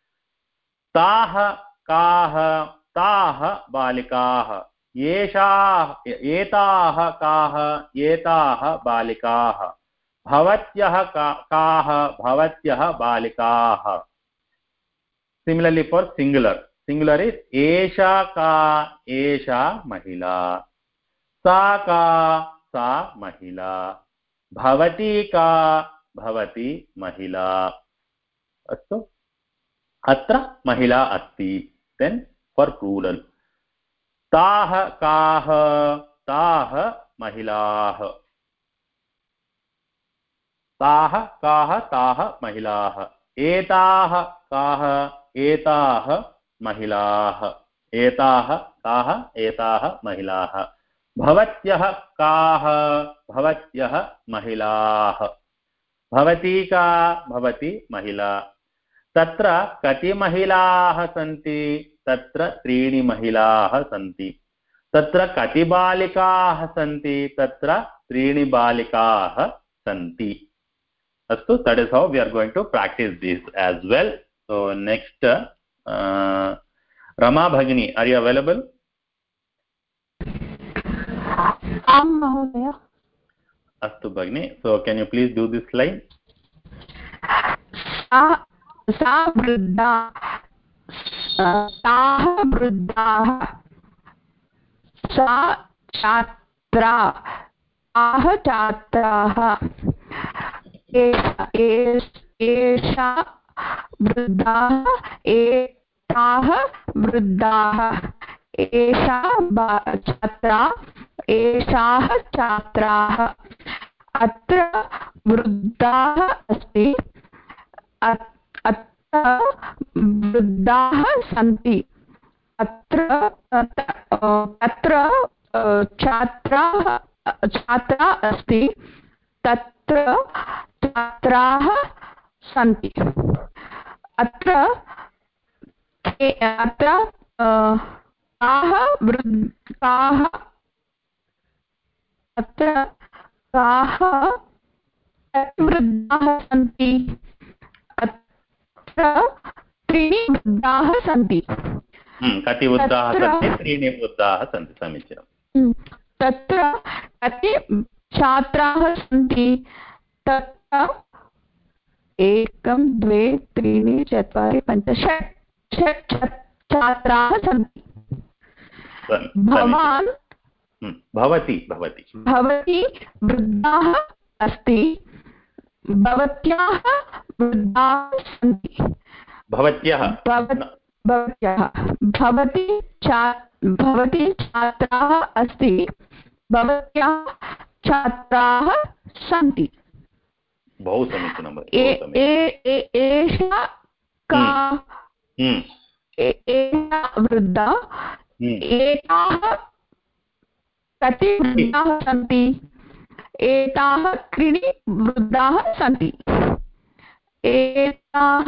taah kaah taah balikaah, येषाः एताः काः एताः बालिकाः, भवत्यः काः भवत्यः बालिकाः. Similarly for singular, singular is एषा का एषा महिला, सा का सा महिला, भवती का भवती महिला. अस्तु, अत्र महिला अस्ति. Then for plural, ताः काः ताः महिलाः, ताः काः ताः महिलाः, एताः काः एताः महिलाः, एताः काः एताः महिलाः, भवत्यः काः भवत्यः महिलाः, भवती का भवती महिला. तत्र कति महिलाः सन्ति, तत्र त्रीणि महिलाः सन्ति, तत्र कति बालिकाः सन्ति, तत्र त्रीणि बालिकाः सन्ति. अस्तु, that is how we are going to practice this as well. So next uh, Rama Bhagini, are you available? Am Mahodaya. Astu Bhagini, so can you please do this slide? Sa sa vruddha, ताः वृद्धाः, सा छात्रा ताः छात्राः, एषा वृद्धाः एताः वृद्धाः, एषा छात्रा एषाः छात्राः. अत्र वृद्धाः अस्ति, वृद्धाः सन्ति, अत्र तत्र छात्राः छात्रा अस्ति, तत्र छात्राः सन्ति. अत्र अत्र काः वृद्धाः अत्र काः वृद्धाः सन्ति, त्रीणि वृद्धाः सन्ति. कति वृद्धाः सन्ति, त्रीणि वृद्धाः सन्ति. समीचीनं. तत्र कति छात्राः सन्ति, तत्र एकं द्वे त्रीणि चत्वारि पञ्च षट् षट् छात्राः सन्ति. भवान् भवती भवती भवती वृद्धाः अस्ति, भवत्याः वृद्धाः सन्ति. भवत्याः भवत्याः भवती छा भवती छात्राः अस्ति भवत्याः छात्राः सन्ति बहु समीचीनं एषा का एषा वृद्धा एताः कति वृद्धाः सन्ति एताः त्रीणि वृद्धाः सन्ति एताः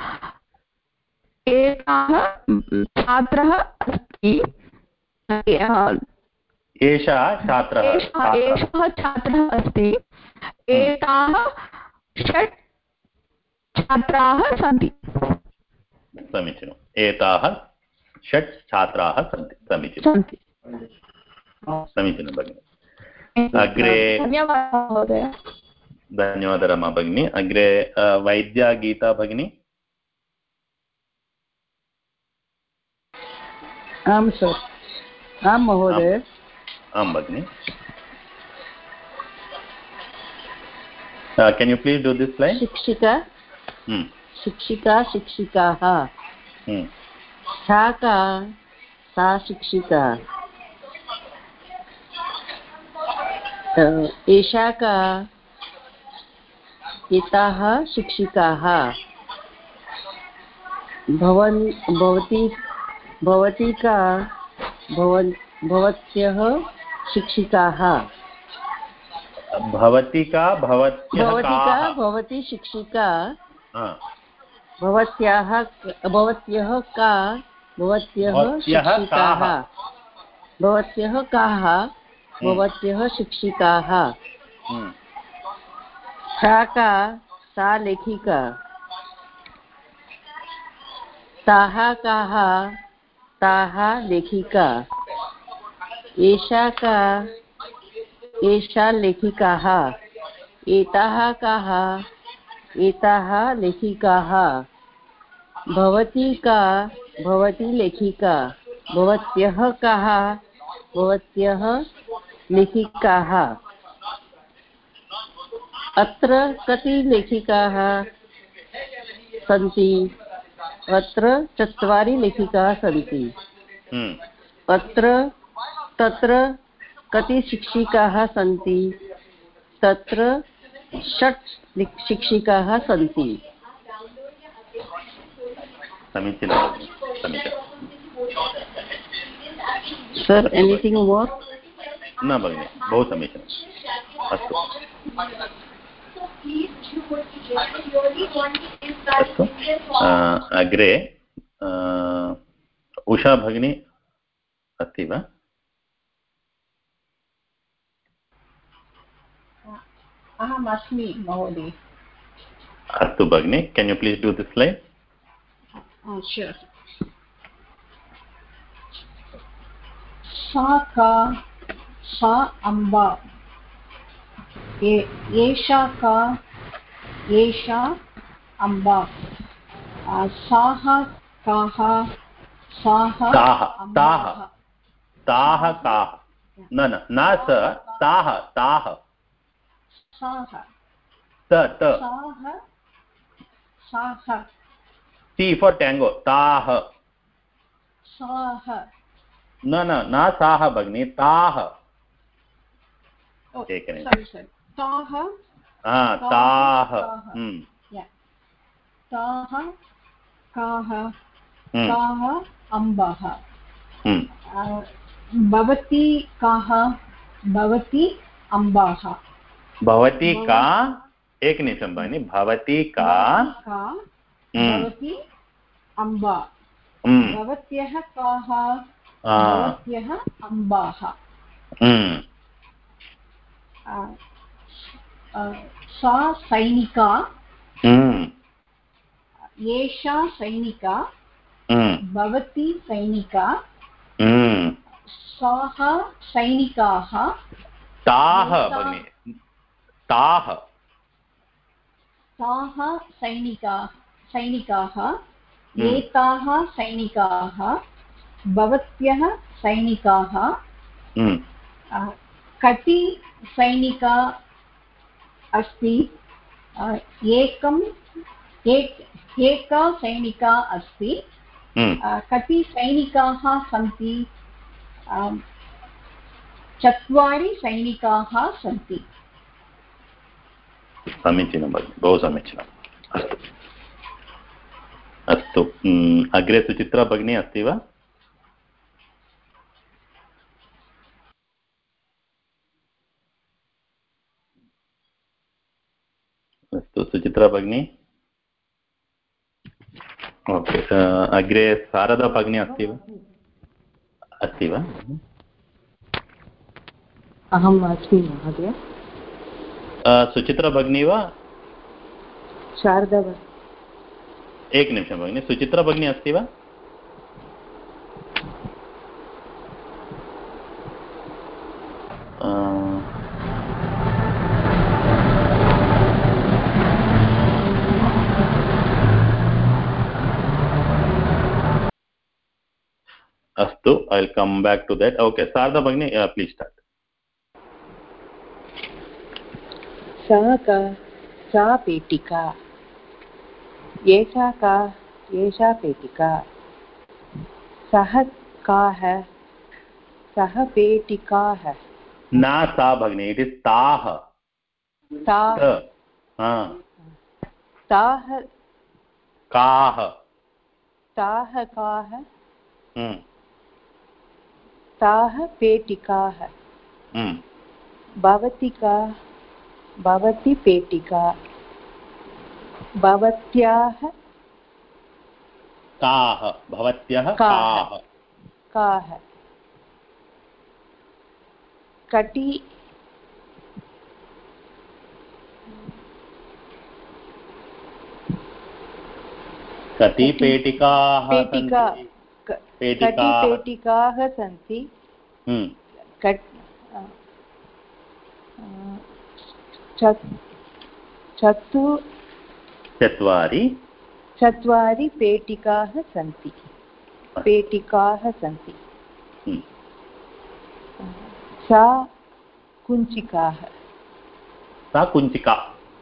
एताः छात्रः अस्ति एषः छात्रः एषः छात्रः अस्ति एताः षट् छात्राः सन्ति समीचीनम् एताः षट् छात्राः सन्ति समीचीनं समीचीनं भगिनि अग्रे धन्यवादः महोदय धन्यवादः रमा भगिनी अग्रे वैद्या गीता भगिनी आं सर् आं महोदय आं भगिनि can you please do this line शिक्षिका शिक्षिका शिक्षिकाः सा का सा शिक्षिका एषा का एताः शिक्षिकाः भवन् भवती भवती का भवन् भवत्यः शिक्षिकाः भवती का भवत्यः भवती का भवती शिक्षिका भवत्याः भवत्यः का भवत्यः शिक्षिकाः भवत्यः काः भवत्यः शिक्षिकाः सा का सा लेखिका ताः काः ताः लेखिका एषा का एषा लेखिकाः एताः काः एताः लेखिकाः भवती का भवती लेखिका भवत्यः काः भवत्यः लेखिकाः अत्र कति लेखिकाः सन्ति अत्र चत्वारि लेखिकाः सन्ति अत्र तत्र कति शिक्षिकाः सन्ति तत्र षट् शिक्षिकाः सन्ति समीचीनं समीचीनं सर एनीथिंग मोर न भगिनि बहु समीचीनम् अस्तु अस्तु अग्रे उषा भगिनी अस्ति वा अहम् अस्मि महोदय अस्तु भगिनि can you please do this slide sure सा का सा अम्बा एषा का एषा अम्बा साः काः साः ताः ताः ताः काः न न न स ताः ताः साः त त साः साः T for tango ताः साः न न न साः भगिनी ताः एकनिमिषं ताः हाँ ताः ताः काः ताः अम्बाः भवती काः भवती अम्बाः भवती का एक निमिषं भगिनि भवती का भवती अम्बा भवत्यः काः भवत्यः अम्बाः सा सैनिका एषा सैनिका भवती सैनिका साः सैनिकाः ताः भगिनि ताः ताः सैनिकाः सैनिकाः एताः सैनिकाः भवत्यः सैनिकाः कति सैनिका अस्ति एकम् एक एका सैनिका अस्ति कति सैनिकाः सन्ति? चत्वारि सैनिकाः सन्ति। समीचीनं भगिनि, बहु समीचीनम्। अस्तु अस्तु, अग्रे सुचित्रा भगिनी अस्ति वा? अस्तु सुचित्रा भगिनी, ओके। अग्रे शारदा भगिनी अस्ति वा? अस्ति वा? अहम् अस्मि महोदय। सुचित्रा भगिनी वा? शारदा वा? एकनिमिषं भगिनि, सुचित्रा भगिनी अस्ति वा? अस्तु, I will come back to that. Okay, Sharada भगिनी, प्लीज स्टार्ट। सा का सा पेटिका, एषा का एषा पेटिका, सः का है सः पेटिका है। न सा भगिनी, इट इज ताः। ताः ताः काः ताः काः हम्म ताः पेटिकाः। भवती का भवती पेटिका, भवत्याः काः भवत्याः काः काः। कटी कति पेटिकाः पेटिका सन्ति? कति पेटिकाः सन्ति? चतु चत्वारि चत्वारि पेटिकाः सन्ति पेटिकाः सन्ति। सा कुञ्चिकाः सा कुञ्चिका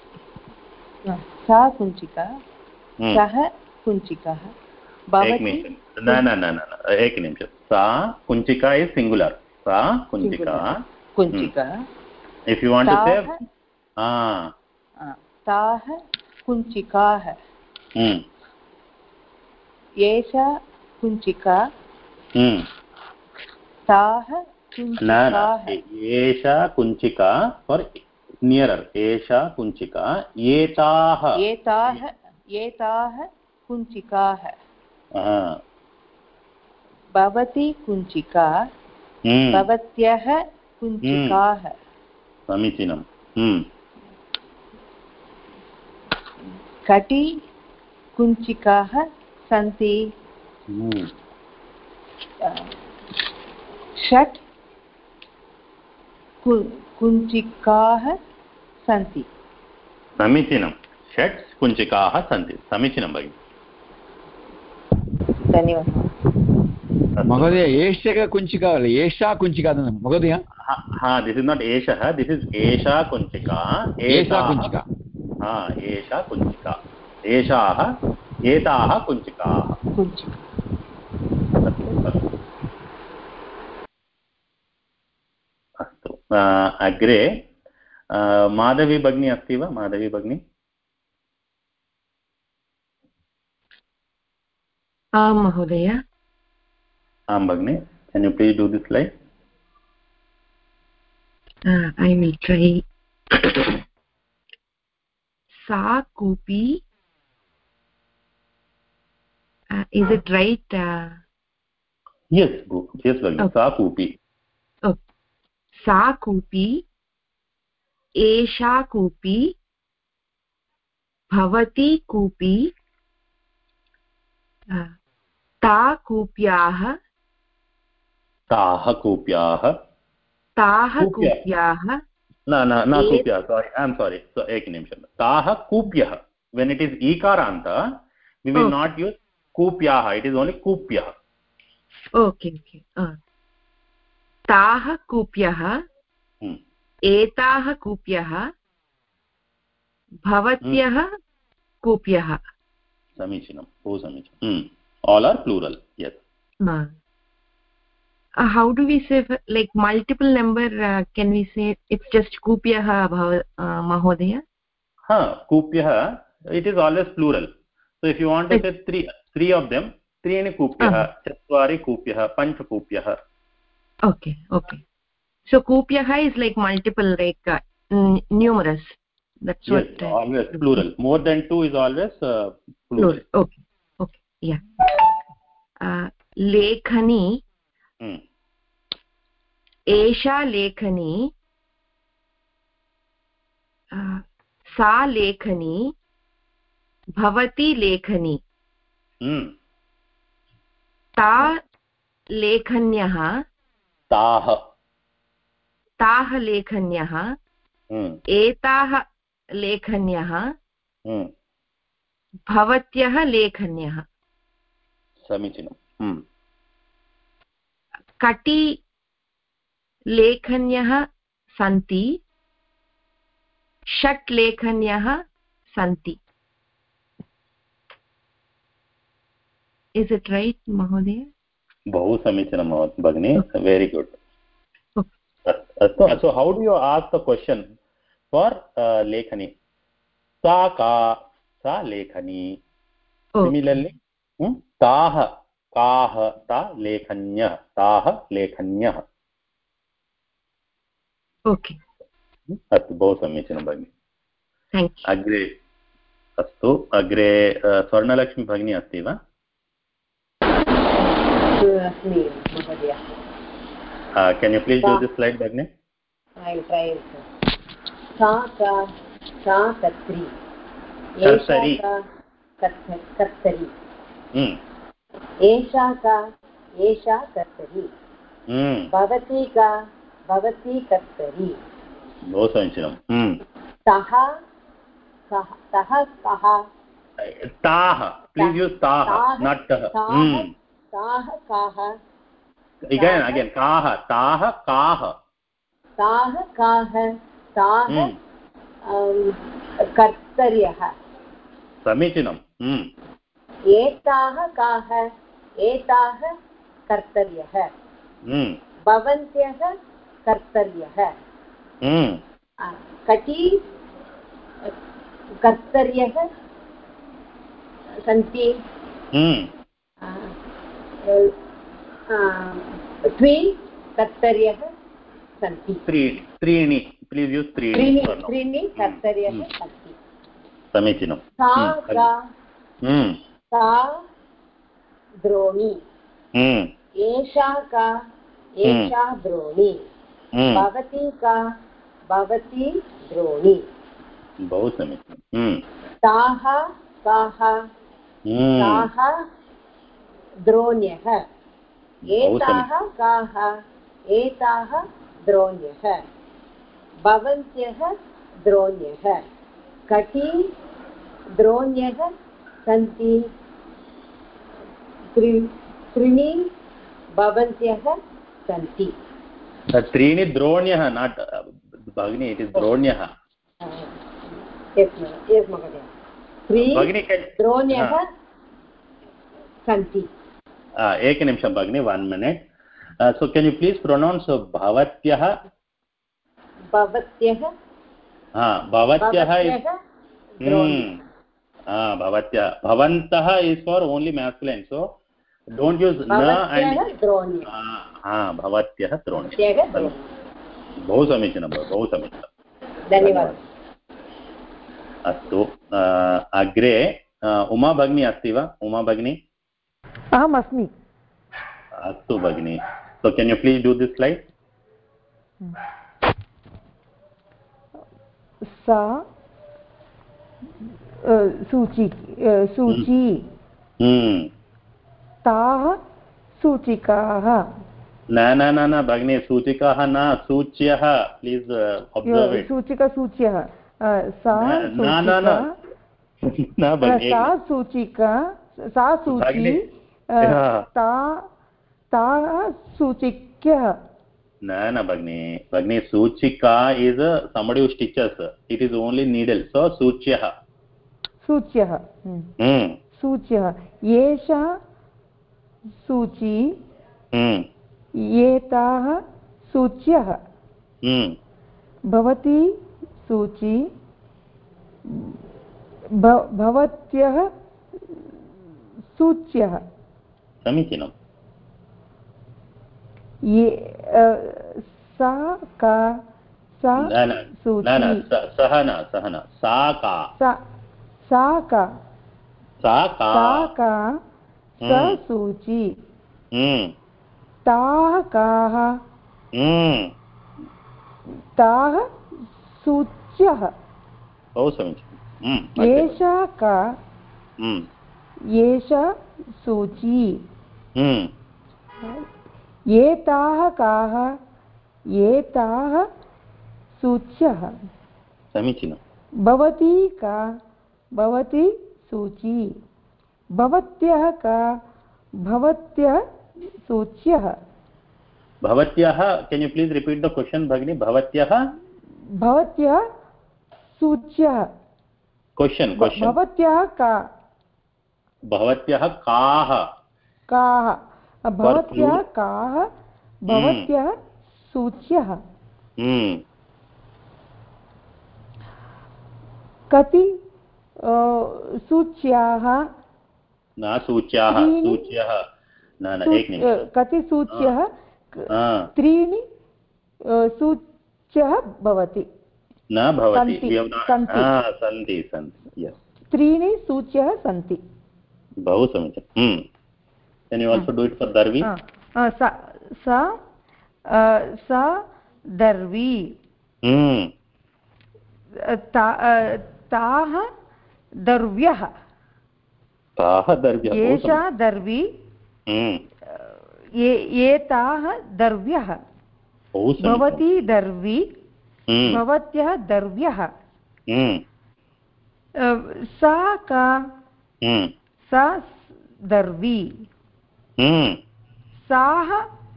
सा कुञ्चिका सः कुञ्चिकाः। भवती न न न न एक निमिषं। सा कुञ्चिका इस् सिंगुलर। सा कुञ्चिका कुञ्चिका। If you want to say ah ताः कुञ्चिकाः। एषा कुञ्चिका ताः कुञ्चिकाः। एषा कुञ्चिका फॉर नियरर। एषा कुञ्चिका एताः एताः एताः कुञ्चिकाः। भवती कुञ्चिका भवत्यः कुञ्चिकाः। समीचीनं। कति कुञ्चिकाः सन्ति? षट् कुञ्चिकाः सन्ति। समीचीनं। षट् कुञ्चिकाः सन्ति। समीचीनं भगिनि, धन्यवादः महोदय। एषः कुञ्चिका एषा कुञ्चिका महोदय? हा, दिस् इस् नाट् एषः, दिस् इस् एषा कुञ्चिका। एषा कुञ्चिका हा, एषा कुञ्चिका एषाः एताः कुञ्चिकाः। अस्तु, अग्रे माधवी भगिनी अस्ति वा? माधवी भगिनी? आं महोदय। आं भगिनि, can you please do this slide? I will try. Sa Kupi. Uh, is it right? Uh, yes, yes, Bhagini. Okay. Sa Kupi. Oh. Sa Kupi. Esha Kupi. Bhavati Kupi. Uh, Ta Kupyaah. Taah Kupyaah. ताः कूप्याः। न न न कूप्याः, sorry, I am sorry. So एक निमिषं। ताः कूप्यः, when it is ikaranta we will okay. not use कूप्याः, it is only कूप्यः। okay okay uh. ताः कूप्यः, एताः कूप्यः, भवत्यः कूप्यः। समीचीनं, बहु समीचीनं। all are plural. Yes. uh, how do we say for, like multiple number, uh, can we say it's just kupyah bhav uh, mahodaya? Ha, kupyah, it is always plural. So if you want to it, say three three of them, त्रीणि कूप्यः, चत्वारि कूप्यः, पञ्च कूप्यः. Okay, okay. So kupyah is like multiple, like uh, n- numerous. That's yes, what. Uh, always plural. More than two is always uh, plural. plural. Okay, okay, yeah. Uh, lekhani. Hmm. एषा लेखनी, सा लेखनी, भवती लेखनी. hmm. ता लेखन्यः, ताः ताः लेखन्यः, hmm. एताः लेखन्यः, hmm. भवत्यः लेखन्यः. समीचीनं. hmm. कति लेखन्यः सन्ति, षट् लेखन्यः सन्ति. Is it right, Mahodaya? बहु समीचीनं भगिनी. Very good. अस्तु. So how do you ask the question for uh, लेखनी? सा का, सा लेखनी. Similarly, hmm? ताः काः, ता लेखन्यः, ताः लेखन्यः. ओके. अस्तु, बहु समीचीनं भगिनि. Thank you. अग्रे अस्तु. अग्रे स्वर्णलक्ष्मी भगिनी अस्ति वा? अस्मि महोदय. Can you please do this slide भगिनी? I will try. सा का, सा कत्री, कर्तरी, कर्तरी. हम्म. एषा का, एषा कर्तरी. हम्म. भवती का, भवती कर्तरी. बहु समीचीनं. हम्म. तः, तः, तः कः. ताः, प्लीज यूज ताः, not तः. हम्म. ताः काः. again again काः, ताः काः. ताः काः, ताः कर्तर्यः. समीचीनं. हम्म. एताः काः, एताः कर्तर्यः. हम्म. भवन्त्यः कर्तर्यः. हम्म. कति कर्तर्यः सन्ति. हम्म. द्वि कर्तर्यः सन्ति. त्रीणि, त्रीणि, प्लीज यूज त्रीणि. त्रीणि कर्तर्यः सन्ति. समीचीनं. सा का, हम्म. सा द्रोणी. हम्म. एषा का, एषा द्रोणी. भवती का, भवती द्रोणी. बहु समीचीनं. ताः काः, ताः द्रोण्यः. एताः काः, एताः द्रोण्यः. भवन्त्यः द्रोण्यः. कति द्रोण्यः सन्ति. त्रीणि भवन्त्यः सन्ति. त्रीणि द्रोण्यः, नाट् भगिनी, इट् इस् द्रोण्यः. त्रीणि द्रोण्यः सन्ति. एकनिमिषं भगिनी, one minute. So can you please pronounce भवत्यः. भवत्यः, भवत्यः भवत्यः. भवन्तः is for only masculine, so don't use न एंड भवत्यः द्रोण्यः. बहु समीचीनं, बहु समीचीनं. धन्यवादः. अस्तु. अग्रे उमा भगिनी अस्ति वा? उमा भगिनी. अहम् अस्मि. अस्तु भगिनी. So can you please do this slide? सा सूची, सूची. ताः सूचिकाः. न न न न भगिनी, सूचिकाः न, सूच्यः. Please observe it. सूचिका, सूच्यः. सा सा सूचिका, सा सूची. ता ताः सूचिक्यः. न न भगिनी, भगिनी, सूचिका is somebody who stitches. It is only needle. So सूच्यः. सूच्यः. सूच्यः. एषा सूची एताः सूच्यः भवती सूची भवत्यः सूच्यः समीचीनं ये सा का सा सूची सः न सः न सा का सा का सा का सा का सा सूची ताः काः ताः सूच्यः बहु समीचीनम् एषा का एषा सूची एताः काः एताः सूच्यः समीचीनं भवती का भवती सूची भवत्यः का भवत्यः सूच्यः भवत्यः can you please repeat the question भगिनी भवत्यः भवत्यः सूच्यः क्वेश्चन क्वेश्चन भवत्यः का भवत्यः काः काः भवत्यः काः भवत्यः सूच्यः कति सूच्याः न सूच्याः सूच्यः न न एक निमिषं कति सूच्यः त्रीणि सूच्यः भवति न भवति सन्ति सन्ति त्रीणि सूच्यः सन्ति बहु समीचीनं can you also do it for दर्वी सा सा सा दर्वी ताः दर्व्यः ताः दर्व्यः एषा दर्वी एताः दर्व्यः भवती दर्वी भवत्यः दर्व्यः सा का सा दर्वी साः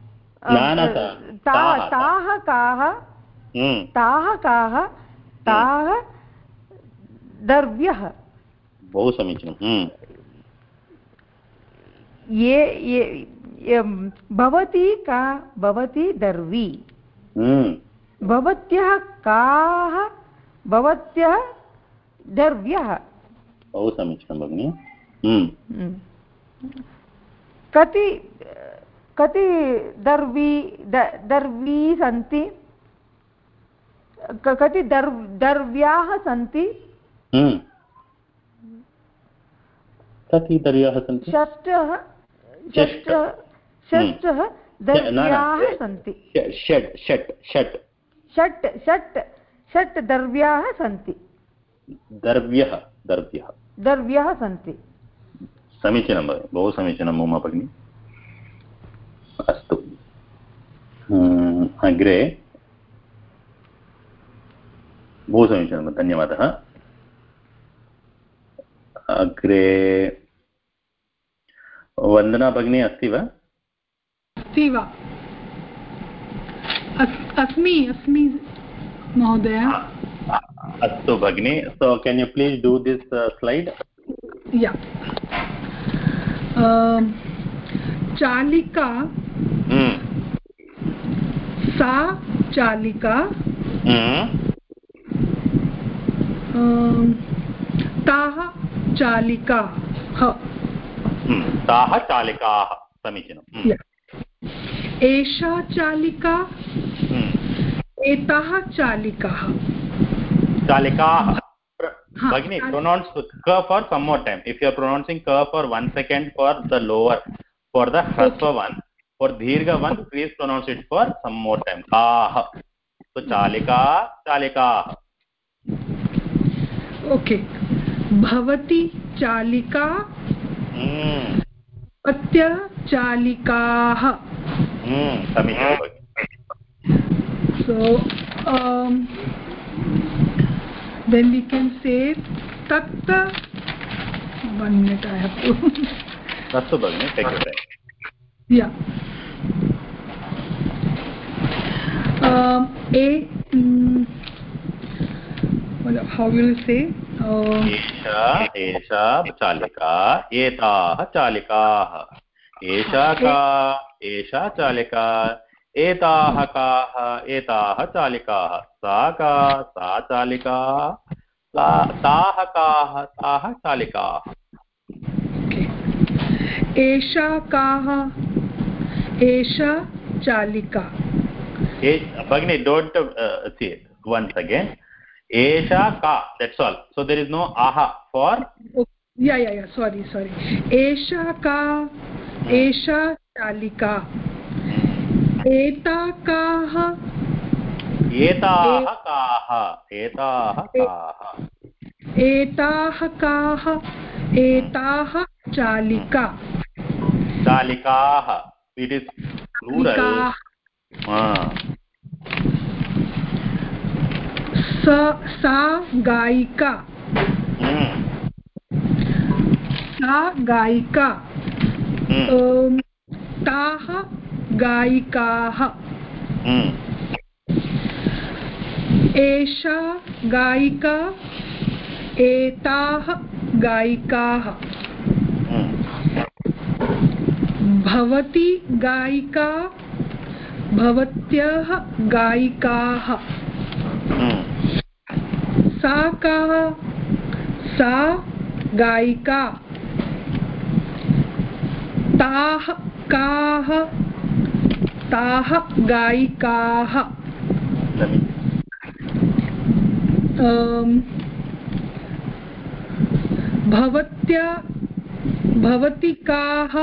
ताः काः ताः काः ताः दर्व्यः बहु समीचीनं ये ये भवती का भवती दर्वी भवत्यः काः भवत्यः दर्व्यः बहु समीचीनं भगिनि कति कति दर्वी दर्वी सन्ति कति दर् दर्व्याः सन्ति कति दर्व्याः सन्ति षष्टः षष्टः षष्टः दर्व्याः सन्ति षट् षट् षट् षट् षट् षट् दर्व्याः सन्ति दर्व्यः दर्व्यः दर्व्यः सन्ति समीचीनं भगिनि बहु समीचीनं उमा भगिनि अस्तु अग्रे बहु समीचीनं धन्यवादः अग्रे वन्दना भगिनी अस्ति वा अस्ति वा अस्मि अस्मि महोदय अस्तु भगिनी so can you please do this slide या चालिका सा चालिका ताः चालिकाः ताः चालिकाः समीचीनम् एषा चालिका एताः चालिकाः चालिकाः Bhagini, pronounce ka for some more time. If you are pronouncing ka for one second for the lower, for the hrasva okay. one, for dirgha one, please pronounce it for some more time. Kaah. So chalika, chalika. Okay. Bhavati chalika. Hmm. Atya chalikaah. Hmm. Samichan. So, um. then we can say tatta. One minute, I have to. That's so bad, take your time. Yeah. Um, a. Um, how will you say? Esha, Esha, Chalika, Etah, Chalikaah. एषा का एषा चालिका एताः काः एताः चालिकाः सा का सा चालिका ताः काः ताः चालिकाः एषा काः एषा चालिका भगिनी don't uh, see it once again एषा का that's all so there is no aha for yeah yeah yeah sorry sorry एषा का एषा चालिका एता काः एताः काः एताः काः एताः काः एताः चालिका चालिकाः it is plural सा सा गायिका सा गायिका ताः गायिकाः एषा गायिका एताः गायिकाः भवती गायिका भवत्यः गायिकाः सा काः सा गायिका ताः काः ताः गायिकाः भवत्या भवती काः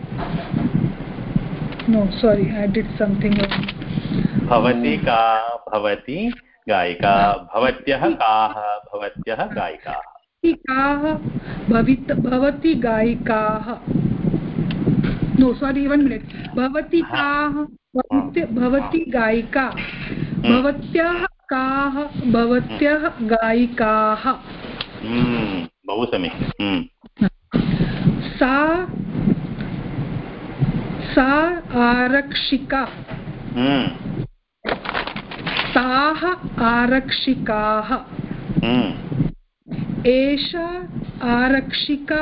no sorry I did something wrong भवती का भवती गायिका भवत्यः काः भवत्यः गायिकाः काः भवित भवती गायिकाः no sorry one minute भवती काः भवती गायिका भवत्यः काः भवत्यः गायिकाः बहु समीचीनं सा सा आरक्षिका ताः आरक्षिकाः एषा आरक्षिका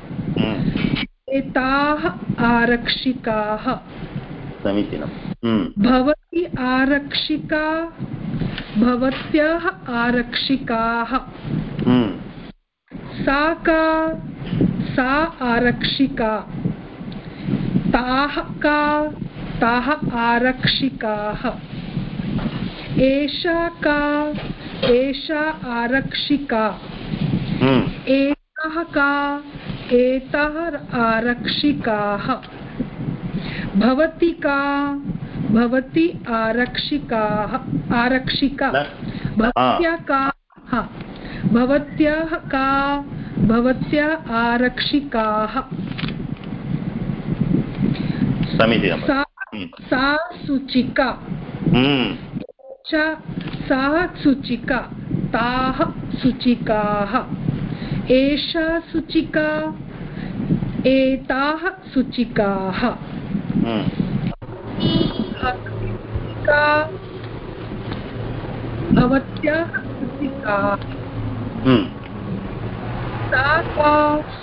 एताः आरक्षिकाः समीचीनं भवती आरक्षिका भवत्यः आरक्षिकाः सा का सा आरक्षिका ताः का ताः आरक्षिकाः एषा का एषा आरक्षिका एताः का एताः आरक्षिकाः भवती का भवती आरक्षिकाः आरक्षिका भवत्या का भवत्यः का भवत्या आरक्षिकाः सा सा सूचिका सा सूचिका ताः सूचिकाः एषा सूचिका एताः सूचिकाः भवत्याः सूचिकाः सा का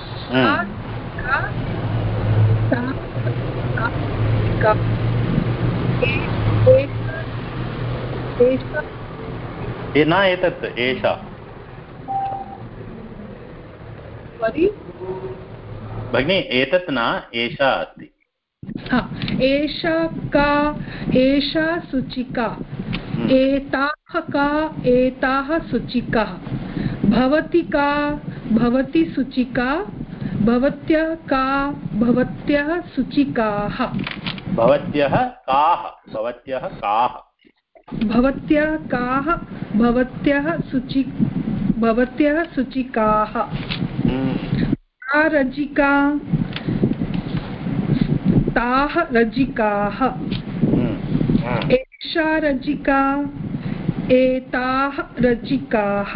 न एतत् एषा भगिनी एतत् न एषा अस्ति एषा का एषा सूचिका एताः का एताः सूचिकाः भवती का भवती सूचिका भवत्यः का भवत्यः सूचिकाः भवत्यः काः भवत्यः काः भवत्यः काः भवत्यः सूचि भवत्यः सूचिकाः सा रजिका ताः रजिकाः एषा रजिका एताः रजिकाः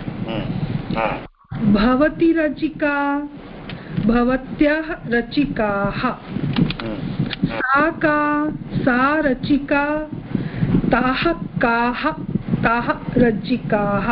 भवती रजिका भवत्यः रचिकाः सा का सा रचिका ताः काः ताः रचिकाः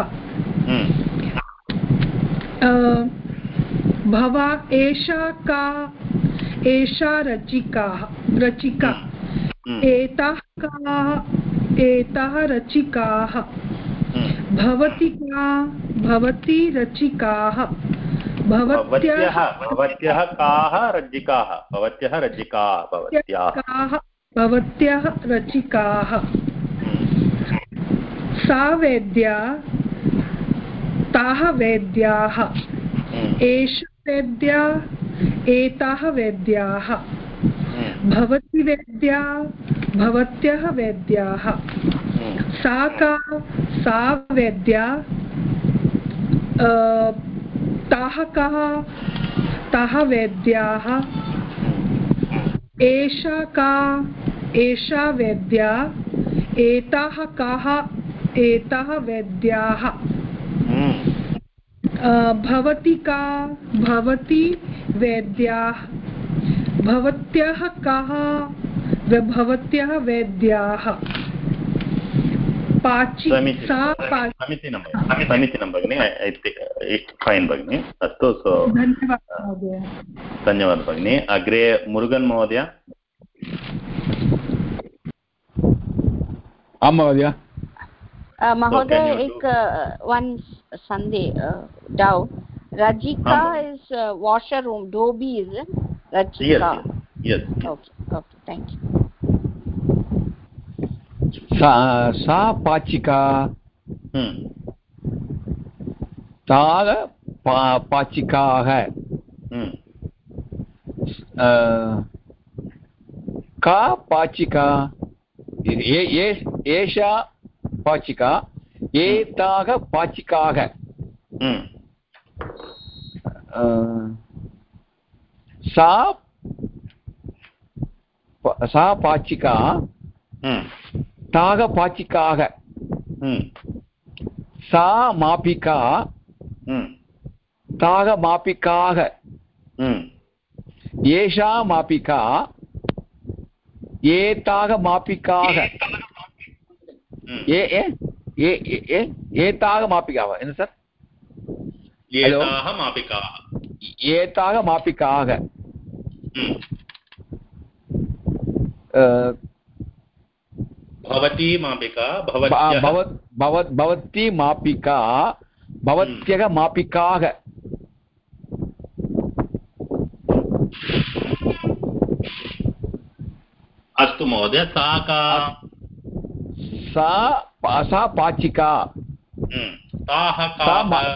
भवा एषा का एषा रचिका रचिका एताः काः एताः रचिकाः भवती का भवती रचिकाः भवत्यः भवत्यः काः रज्जिकाः भवत्यः रज्जिकाः भवत्याः भवत्यः रचिकाः सा वैद्या ताः वैद्याः एषा वैद्या एताः वैद्याः भवती वैद्या भवत्यः वैद्याः सा का सा वैद्या ताः काः ताः वैद्याः एषा का एषा वैद्या एताः काः एताः वैद्याः भवती का भवती वैद्याः भवत्यः काः भवत्यः वैद्याः पाचि सा समीचीनं समीचीनं भगिनि फैन् भगिनि अस्तु सो धन्यवादः महोदय धन्यवादः भगिनि अग्रे मुरुगन् महोदय आं महोदय महोदय एक वन संदेह डाउट रजिका is washer room dhobi is रजिका yes okay okay thank you सा सा पाचिका ताः पा, पाचिकाः का पाचिका एषा पाचिका एताः पाचिकाः सा सा पाचिका ताः पाचिकाः सा मापिका ताः मापिकाः एषा मापिका एताः मापिकाः एताः मापिकाः सर एताः मापिकाः एताः मापिकाः भवती मापिका भवती मापिका भवत्यः मापिकाः अस्तु महोदय सा का सा सा पाचिका ताः काः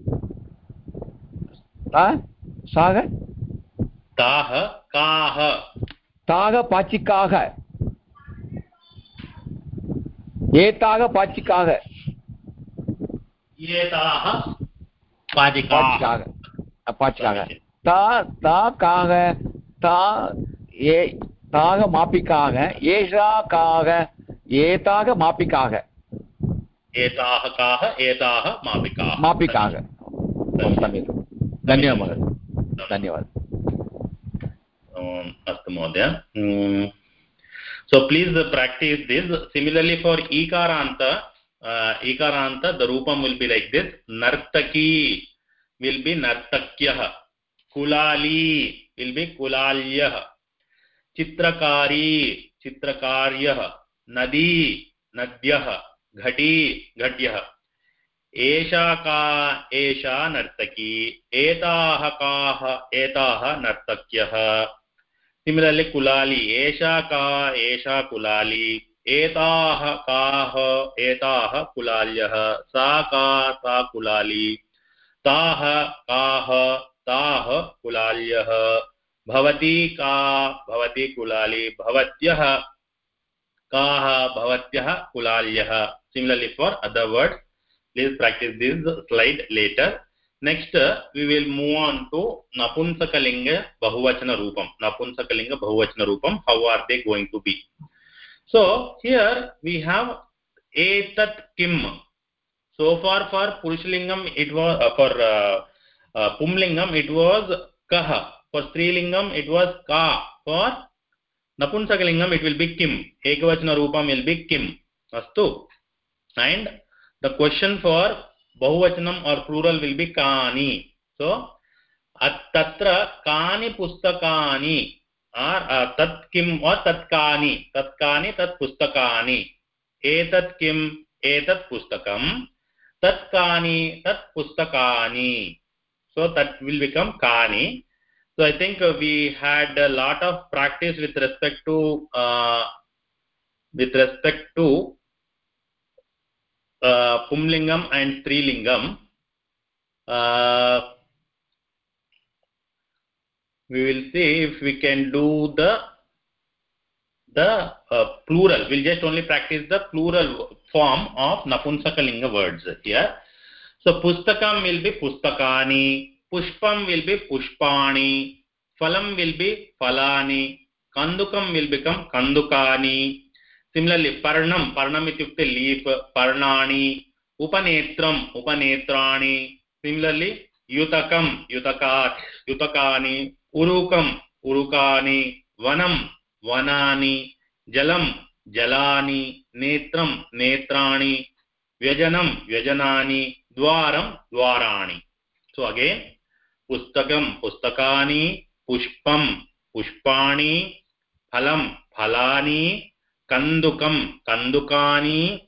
ताः ताः काः ताः पाचिकाः एताः पाचिकाः एताः पाचिकाः पाचिकाः ता ता काः ता ये ताः मापिकाः एषा काः एताः मापिकाः एताः काः एताः मापिकाः मापिकाः सम्यक् धन्यवादः धन्यवादः अस्तु महोदय so please practice this. Similarly for ikaranta uh, ikaranta the roopam will be like this. Nartaki will be nartakyah, kulali will be kulalyah, chitrakari chitrakaryah, nadi nadyah, ghati ghatyah, esha ka esha nartaki, etaah kaah etaah nartakyah. Similarly kulali esha ka esha kulali, etaah kaah etaah kulalyah, sa ka sa kulali, ताः काः ताः कुलाल्यः, भवती का भवती कुलाली, भवत्यः काः भवत्यः कुलाल्यः. Similarly for other words, please practice this slide later. Next we will move on to Napunsakalinga Bahuvachana Rupam. Napunsakalinga Bahuvachana Rupam, how are they going to be? So here we have etat kim. So far for Purushalingam it was uh, for uh, uh, Pumlingam it was Kaha. For Strilingam it was Ka. For Napunsakalingam it will be Kim. Ekavachana Rupam will be Kim. Astu. And the question for Bahuvachanam or plural will be Kani. So तत्र कानि पुस्तकानि or tat kim or tatkani tatkani tat pustakani etat kim etat pustakam tatkani tat pustakani. So that will become kani. So I think uh, we had a lot of practice with respect to uh, with respect to uh, pumlingam and strilingam. Uh, we will see if we can do the the uh, plural. We'll just only practice the plural form of napunsakalinga words here. So pustakam will be pustakani, pushpam will be pushpani, phalam will be phalani, kandukam will become kandukani. Similarly, parnam, parnam ityukte leaf, parnani, upanetram, upanetrani. Similarly, yutakam, yutakat, yutakani, urukam, urukani, vanam, vanani, jalam, jalani, netram, netrani, vyajanam, vyajanani, dwaram, dwarani. So again, pustakam, pustakani, pushpam, pushpani, phalam, phalani, kandukam, kandukani,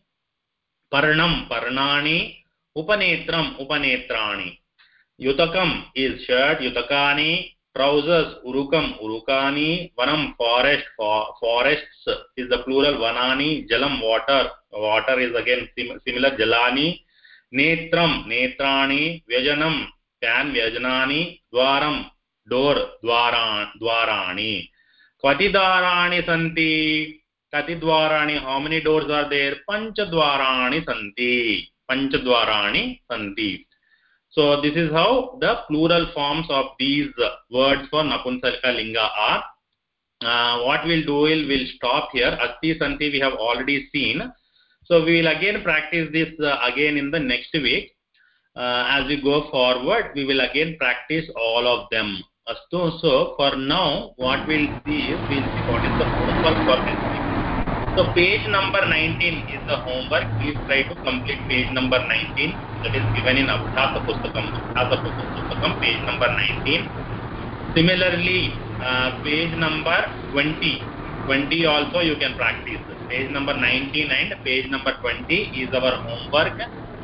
parnam, parnani, upanetram, upanetrani. Yutakam is shirt, yutakani, trousers, urukam, urukani, vanam, forest, for, forests is the plural, vanani, jalam, water, water is again sim similar, jalani, netram, netrani, vyajanam, can, vyajanani, dwaram, door, dwaran, dwarani. Kvati dwarani santi, kati dwarani, how many doors are there? Pancha dwarani santi, pancha dwarani santi. So this is how the plural forms of these words for Napunsaka Linga are. Uh, what we'll do is we'll stop here. Asti Santi we have already seen. So we will again practice this uh, again in the next week. Uh, as we go forward, we will again practice all of them. Astu. So for now, what we'll see is we'll see what is the homework for this week. So page number nineteen is the homework. Please try to complete page number nineteen. That is given in Abhyasa Pustakam. Abhyasa Pustakam, page number nineteen. Similarly, uh, page number twenty. twenty also you can practice. Page number nineteen and page number twenty is our homework.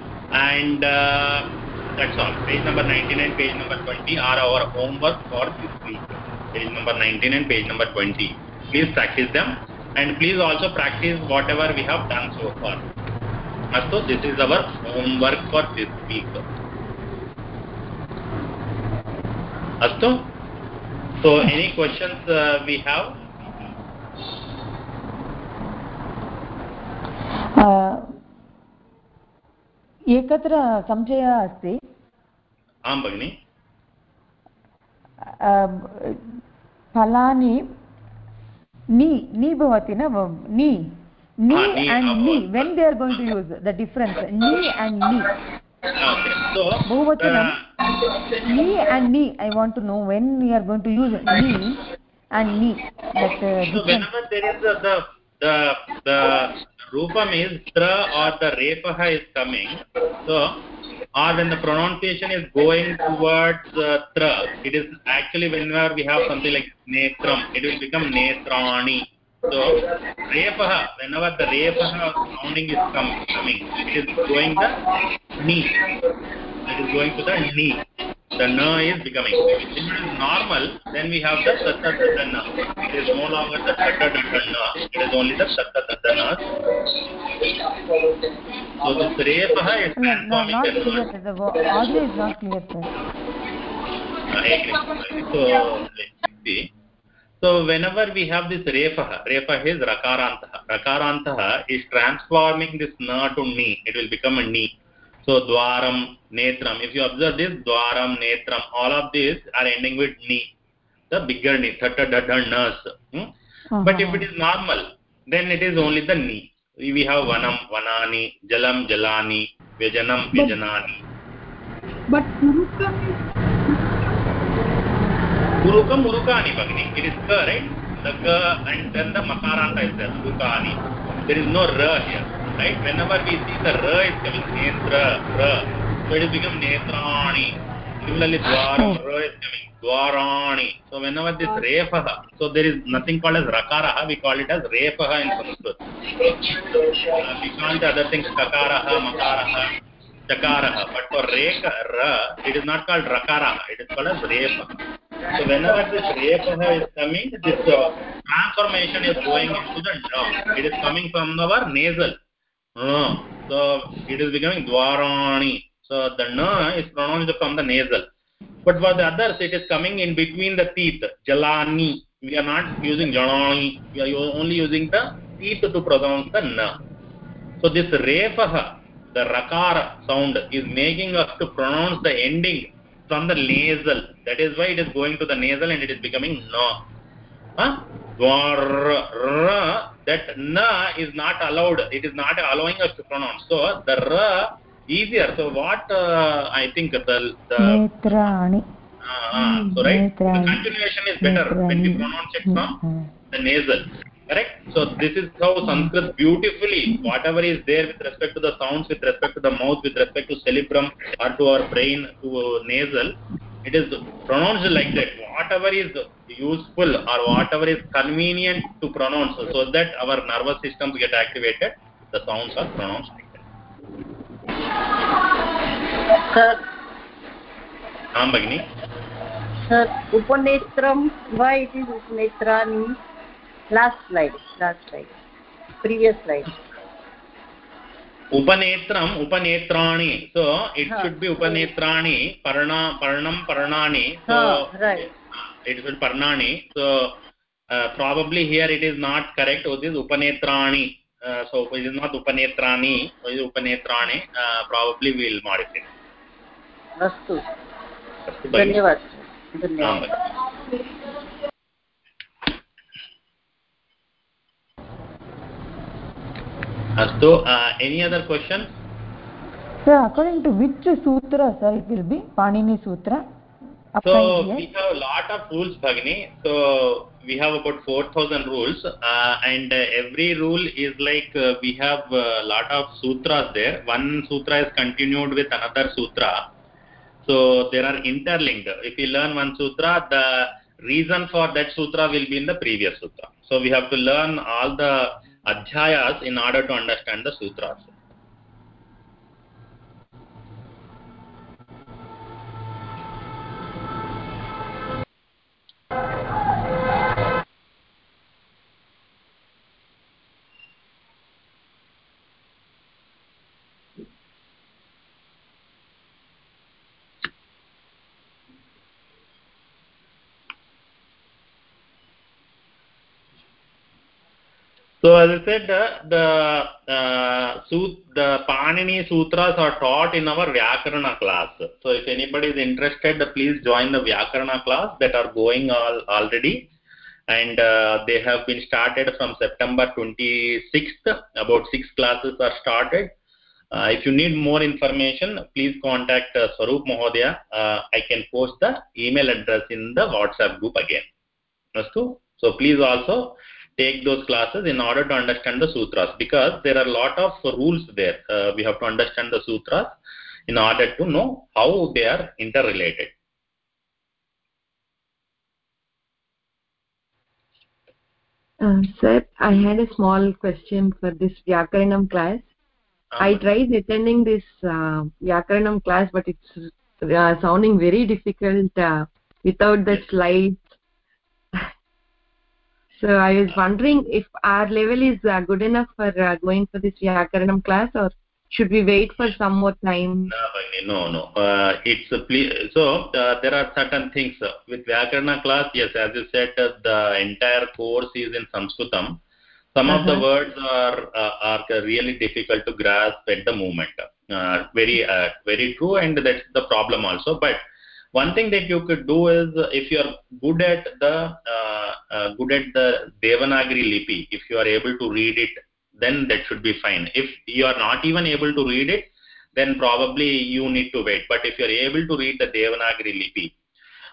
And uh, that's all. Page number nineteen and page number twenty are our homework for this week. Page number nineteen and page number twenty. Please practice them. And please also practice whatever we have done so far. So this is our homework for this week. Astu? So any questions uh, we have? एकत्र संशयः अस्ति. आं भगिनि. फलानि ni ni bhavati na ni ni ah, ni and ni when they are going to use the difference ni and ni. Okay, so bahuvachanam uh, ni and ni I want to know when we are going to use ni and ni, that uh, so whenever there is a, the the the rupam is tra or the repaha is coming, so or when the pronunciation is going towards uh, tra, it is actually whenever we have something like netram, it will become netrani. So repaha, whenever the repaha sounding is com coming, it is going the ni. It is going to the ni. The na is becoming. If it is normal, then we have the tatta tatta na. It is no longer the tatta tatta na. It is only the tatta tatta na. So this repaha is transforming not the clear. The audio is not clear, sir. So let's see. So whenever we have this repaha, repaha is rakarantaha. Rakarantaha is transforming this na to ni. It will become a ni. So dwaram, netram. If you observe this, dwaram, netram, all of these are ending with ni. The bigger ni, thata dadha nas. Hmm? Uh-huh. But if it is normal, then it is only the ni. We have vanam, vanani, jalam, jalani, vyajanam, vyajanani. But urukam is urukam, urukani, Bhagini. It is ka, right? The ka and then the makaranta is there, urukani. There is no ra here. Right? Whenever we see the ra is coming, netra, ra, so it will become netrani, Similarly, dwaram, ra is coming. Dwarani. So whenever this refaha, so there is nothing called as rakaraha, we call it as refaha in Sanskrit. Uh, we call the other things kakaraha, makaraha, chakaraha. But for reka, ra, it is not called rakaraha, it is called as refaha. So whenever this refaha is coming, this uh, transformation is going into the na. It is coming from our nasal. Uh, so it is becoming dwarani. So the na is pronounced from the nasal. But for the others, it is coming in between the teeth. Jalani. We are not using jalani. We are only using the teeth to pronounce the na. So this refaha, the rakara sound, is making us to pronounce the ending from the nasal. That is why it is going to the nasal and it is becoming na. Huh? Dwar, that na is not allowed. It is not allowing us to pronounce. So the ra easier. So what uh, I think the the Netrani. Uh, uh, so right, the continuation is better Netrani. When we pronounce it from mm-hmm. the nasal. Correct. So this is how Sanskrit beautifully, whatever is there with respect to the sounds, with respect to the mouth, with respect to cerebrum or to our brain, to nasal, it is pronounced like that. Whatever is useful or whatever is convenient to pronounce, so that our nervous systems get activated, the sounds are pronounced like that. Sir. Ram Bhagini. Sir, Upanetram, why it is Upanetrani? Last slide, last slide, previous slide. Upanetram, Upanetrani. So it huh. should be Upanetrani, Parna, Parnam, Parnani. So huh, right. It should Parnani. So uh, probably here it is not correct. It is Upanetrani. Uh, so it is not Upanetrani. It is Upanetrani. Uh, probably we will modify. Astu. Dhanyavad. Dhanyavad. Astu, uh, any other question? Sir, according to which sutra, sir, it will be Panini Sutra? So we have a lot of rules, Bhagini. So we have about four thousand rules, uh, and uh, every rule is like uh, we have a lot of sutras there. One sutra is continued with another sutra. So they are interlinked. If you learn one sutra, the reason for that sutra will be in the previous sutra. So we have to learn all the adhyayas in order to understand the sutras. So as I said, uh, the uh, sut, the Panini Sutras are taught in our Vyakarana class. So if anybody is interested, please join the Vyakarana class that are going all already, and uh, they have been started from September twenty-sixth. About six classes are started. Uh, if you need more information, please contact uh, Swaroop Mahodaya. Uh, I can post the email address in the WhatsApp group again. So please also take those classes in order to understand the sutras, because there are a lot of rules there. Uh, we have to understand the sutras in order to know how they are interrelated. Uh, sir, I had a small question for this Vyakaranam class. Um, I tried attending this uh, Vyakaranam class, but it's uh, sounding very difficult uh, without the slides. So I was wondering if our level is uh, good enough for uh, going for this Vyakaranam class, or should we wait for some more time? No, no. Uh, it's a ple so uh, there are certain things uh, with Vyakarana class. Yes, as you said, uh, the entire course is in Sanskritam. Some uh-huh. of the words are uh, are really difficult to grasp at the moment. Uh, very, uh, very true, and that's the problem also. But one thing that you could do is, uh, if you are good at the uh, uh, good at the Devanagari Lipi, if you are able to read it, then that should be fine. If you are not even able to read it, then probably you need to wait. But if you are able to read the Devanagari Lipi,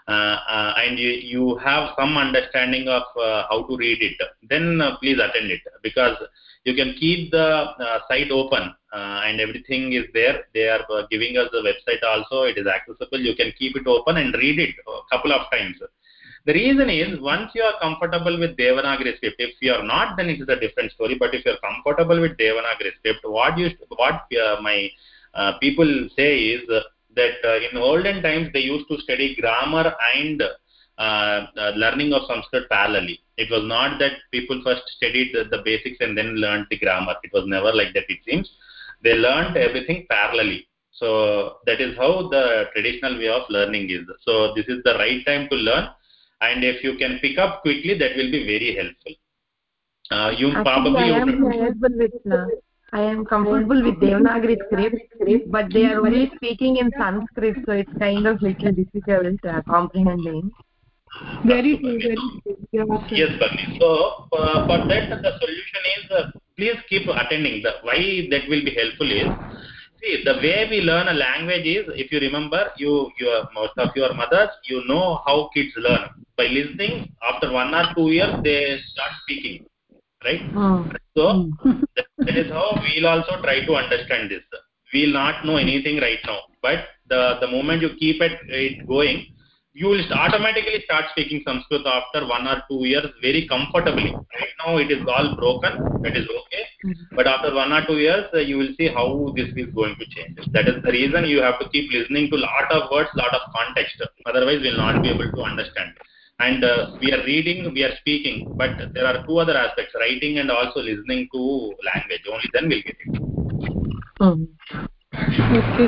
uh, uh, and you, you have some understanding of uh, how to read it, then uh, please attend it, because you can keep the uh, site open uh, and everything is there. They are uh, giving us the website also. It is accessible. You can keep it open and read it a couple of times. The reason is, once you are comfortable with Devanagari script, if you are not, then it is a different story. But if you are comfortable with Devanagari script, what you what uh, my uh, people say is uh, that uh, in olden times they used to study grammar and uh, uh, learning of Sanskrit parallelly. It was not that people first studied the, the basics and then learned the grammar. It was never like that, it seems. They learned everything parallelly. So that is how the traditional way of learning is. So this is the right time to learn. And if you can pick up quickly, that will be very helpful. Uh, you Actually, probably I am comfortable with uh, I am comfortable with Devanagari script, but they are only speaking in Sanskrit, so it's kind of little difficult uh, comprehending. Very true, very true. Yeah, yes, Bhagni. So uh, for that, the solution is uh, please keep attending. The why that will be helpful is, see, the way we learn a language is, if you remember, you your most of your mothers, you know how kids learn by listening. After one or two years, they start speaking, right? Oh. So that, that is how we'll also try to understand this. We'll not know anything right now, but the the moment you keep it, it going, you will automatically start speaking Sanskrit after one or two years very comfortably. Right now it is all broken, that is okay. But after one or two years, uh, you will see how this is going to change. That is the reason you have to keep listening to lot of words, lot of context. Otherwise, we will not be able to understand. And uh, we are reading, we are speaking, but there are two other aspects, writing and also listening to language. Only then we'll get it. Um. Okay.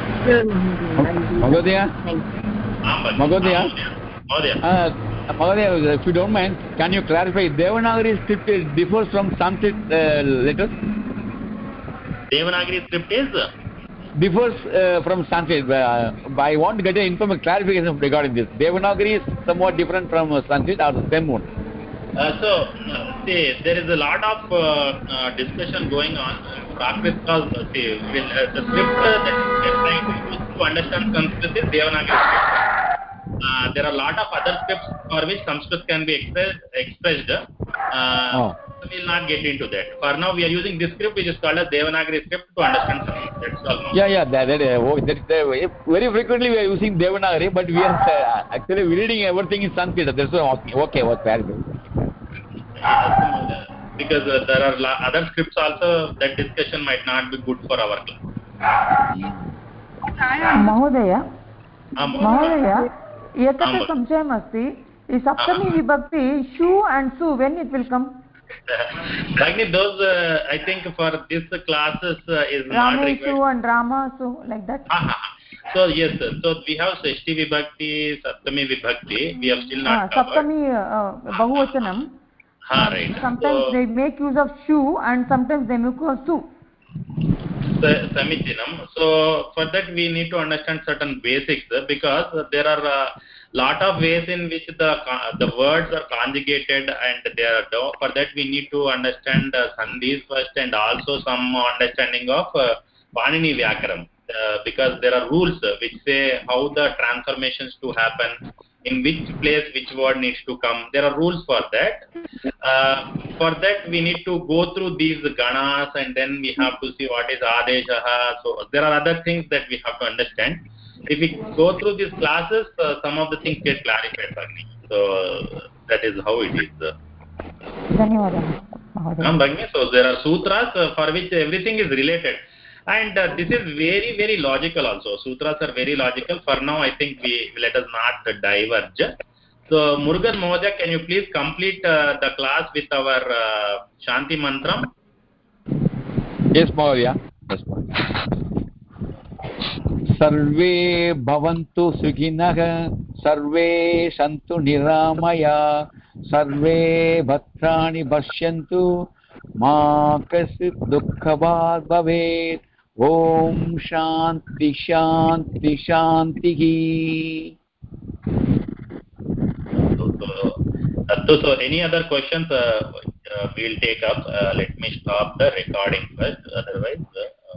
Mahodaya? Mahodaya? Mahodaya. Mahodaya, if you don't mind, can you clarify, Devanagari script differs from Sanskrit uh, letters? Devanagari script is? Differs uh, from Sanskrit. Uh, I want to get an information clarification regarding this. Devanagari is somewhat different from uh, Sanskrit, or the same one? Uh, so, uh, see, there is a lot of uh, uh, discussion going on. Prakrit, uh, see, will, uh, the script uh, that we are trying to use to understand Sanskrit is Devanagari script. Uh, there are a lot of other scripts for which Sanskrit can be expressed. expressed. Uh, oh. We will not get into that. For now, we are using this script, which is called as Devanagari script, to understand Sanskrit. That's all. Yeah, yeah. That, that, uh, that, that, very frequently we are using Devanagari, but we are uh, actually reading everything in Sanskrit. That's okay. Okay, okay. Because uh, there are other scripts also, that discussion might not be good for our class. महोदय महोदय एकत्र संशयम् अस्ति सप्तमी विभक्ति शु and su, when it will come? Like those uh, I think for this classes uh, is not required. Ramesu and Ramasu, like that. Aha. So yes, so we have Shashti Vibhakti, Saptami Vibhakti, we have still not ah, covered. Saptami uh, Bahuvachanam. Ah, right. Sometimes so, they make use of shu and sometimes they make use of su. Samichinam. So for that we need to understand certain basics, because there are a lot of ways in which the the words are conjugated, and there are, for that we need to understand uh, sandhis first, and also some understanding of uh, Panini Vyakaram, uh, because there are rules which say how the transformations to happen, in which place which word needs to come. There are rules for that. Uh, for that we need to go through these ganas, and then we have to see what is adeshaha. So there are other things that we have to understand. If we go through these classes, uh, some of the things get clarified for me. So that is how it is. So there are sutras uh, for which everything is related. And uh, this is very, very logical also. Sutras are very logical. For now, I think we let us not diverge. So, Murugan Mahodaya, can you please complete uh, the class with our uh, Shanti Mantram? Yes, Mahodaya. Yes, Mahodaya. Sarve bhavantu sukhinah, sarve santu niramaya, sarve bhatrani bhashyantu, ma kasit dukkhabad bhavet. Om Shanti Shanti Shanti. So, so, so any other questions uh, uh, we'll take up. Uh, let me stop the recording first. Otherwise, uh,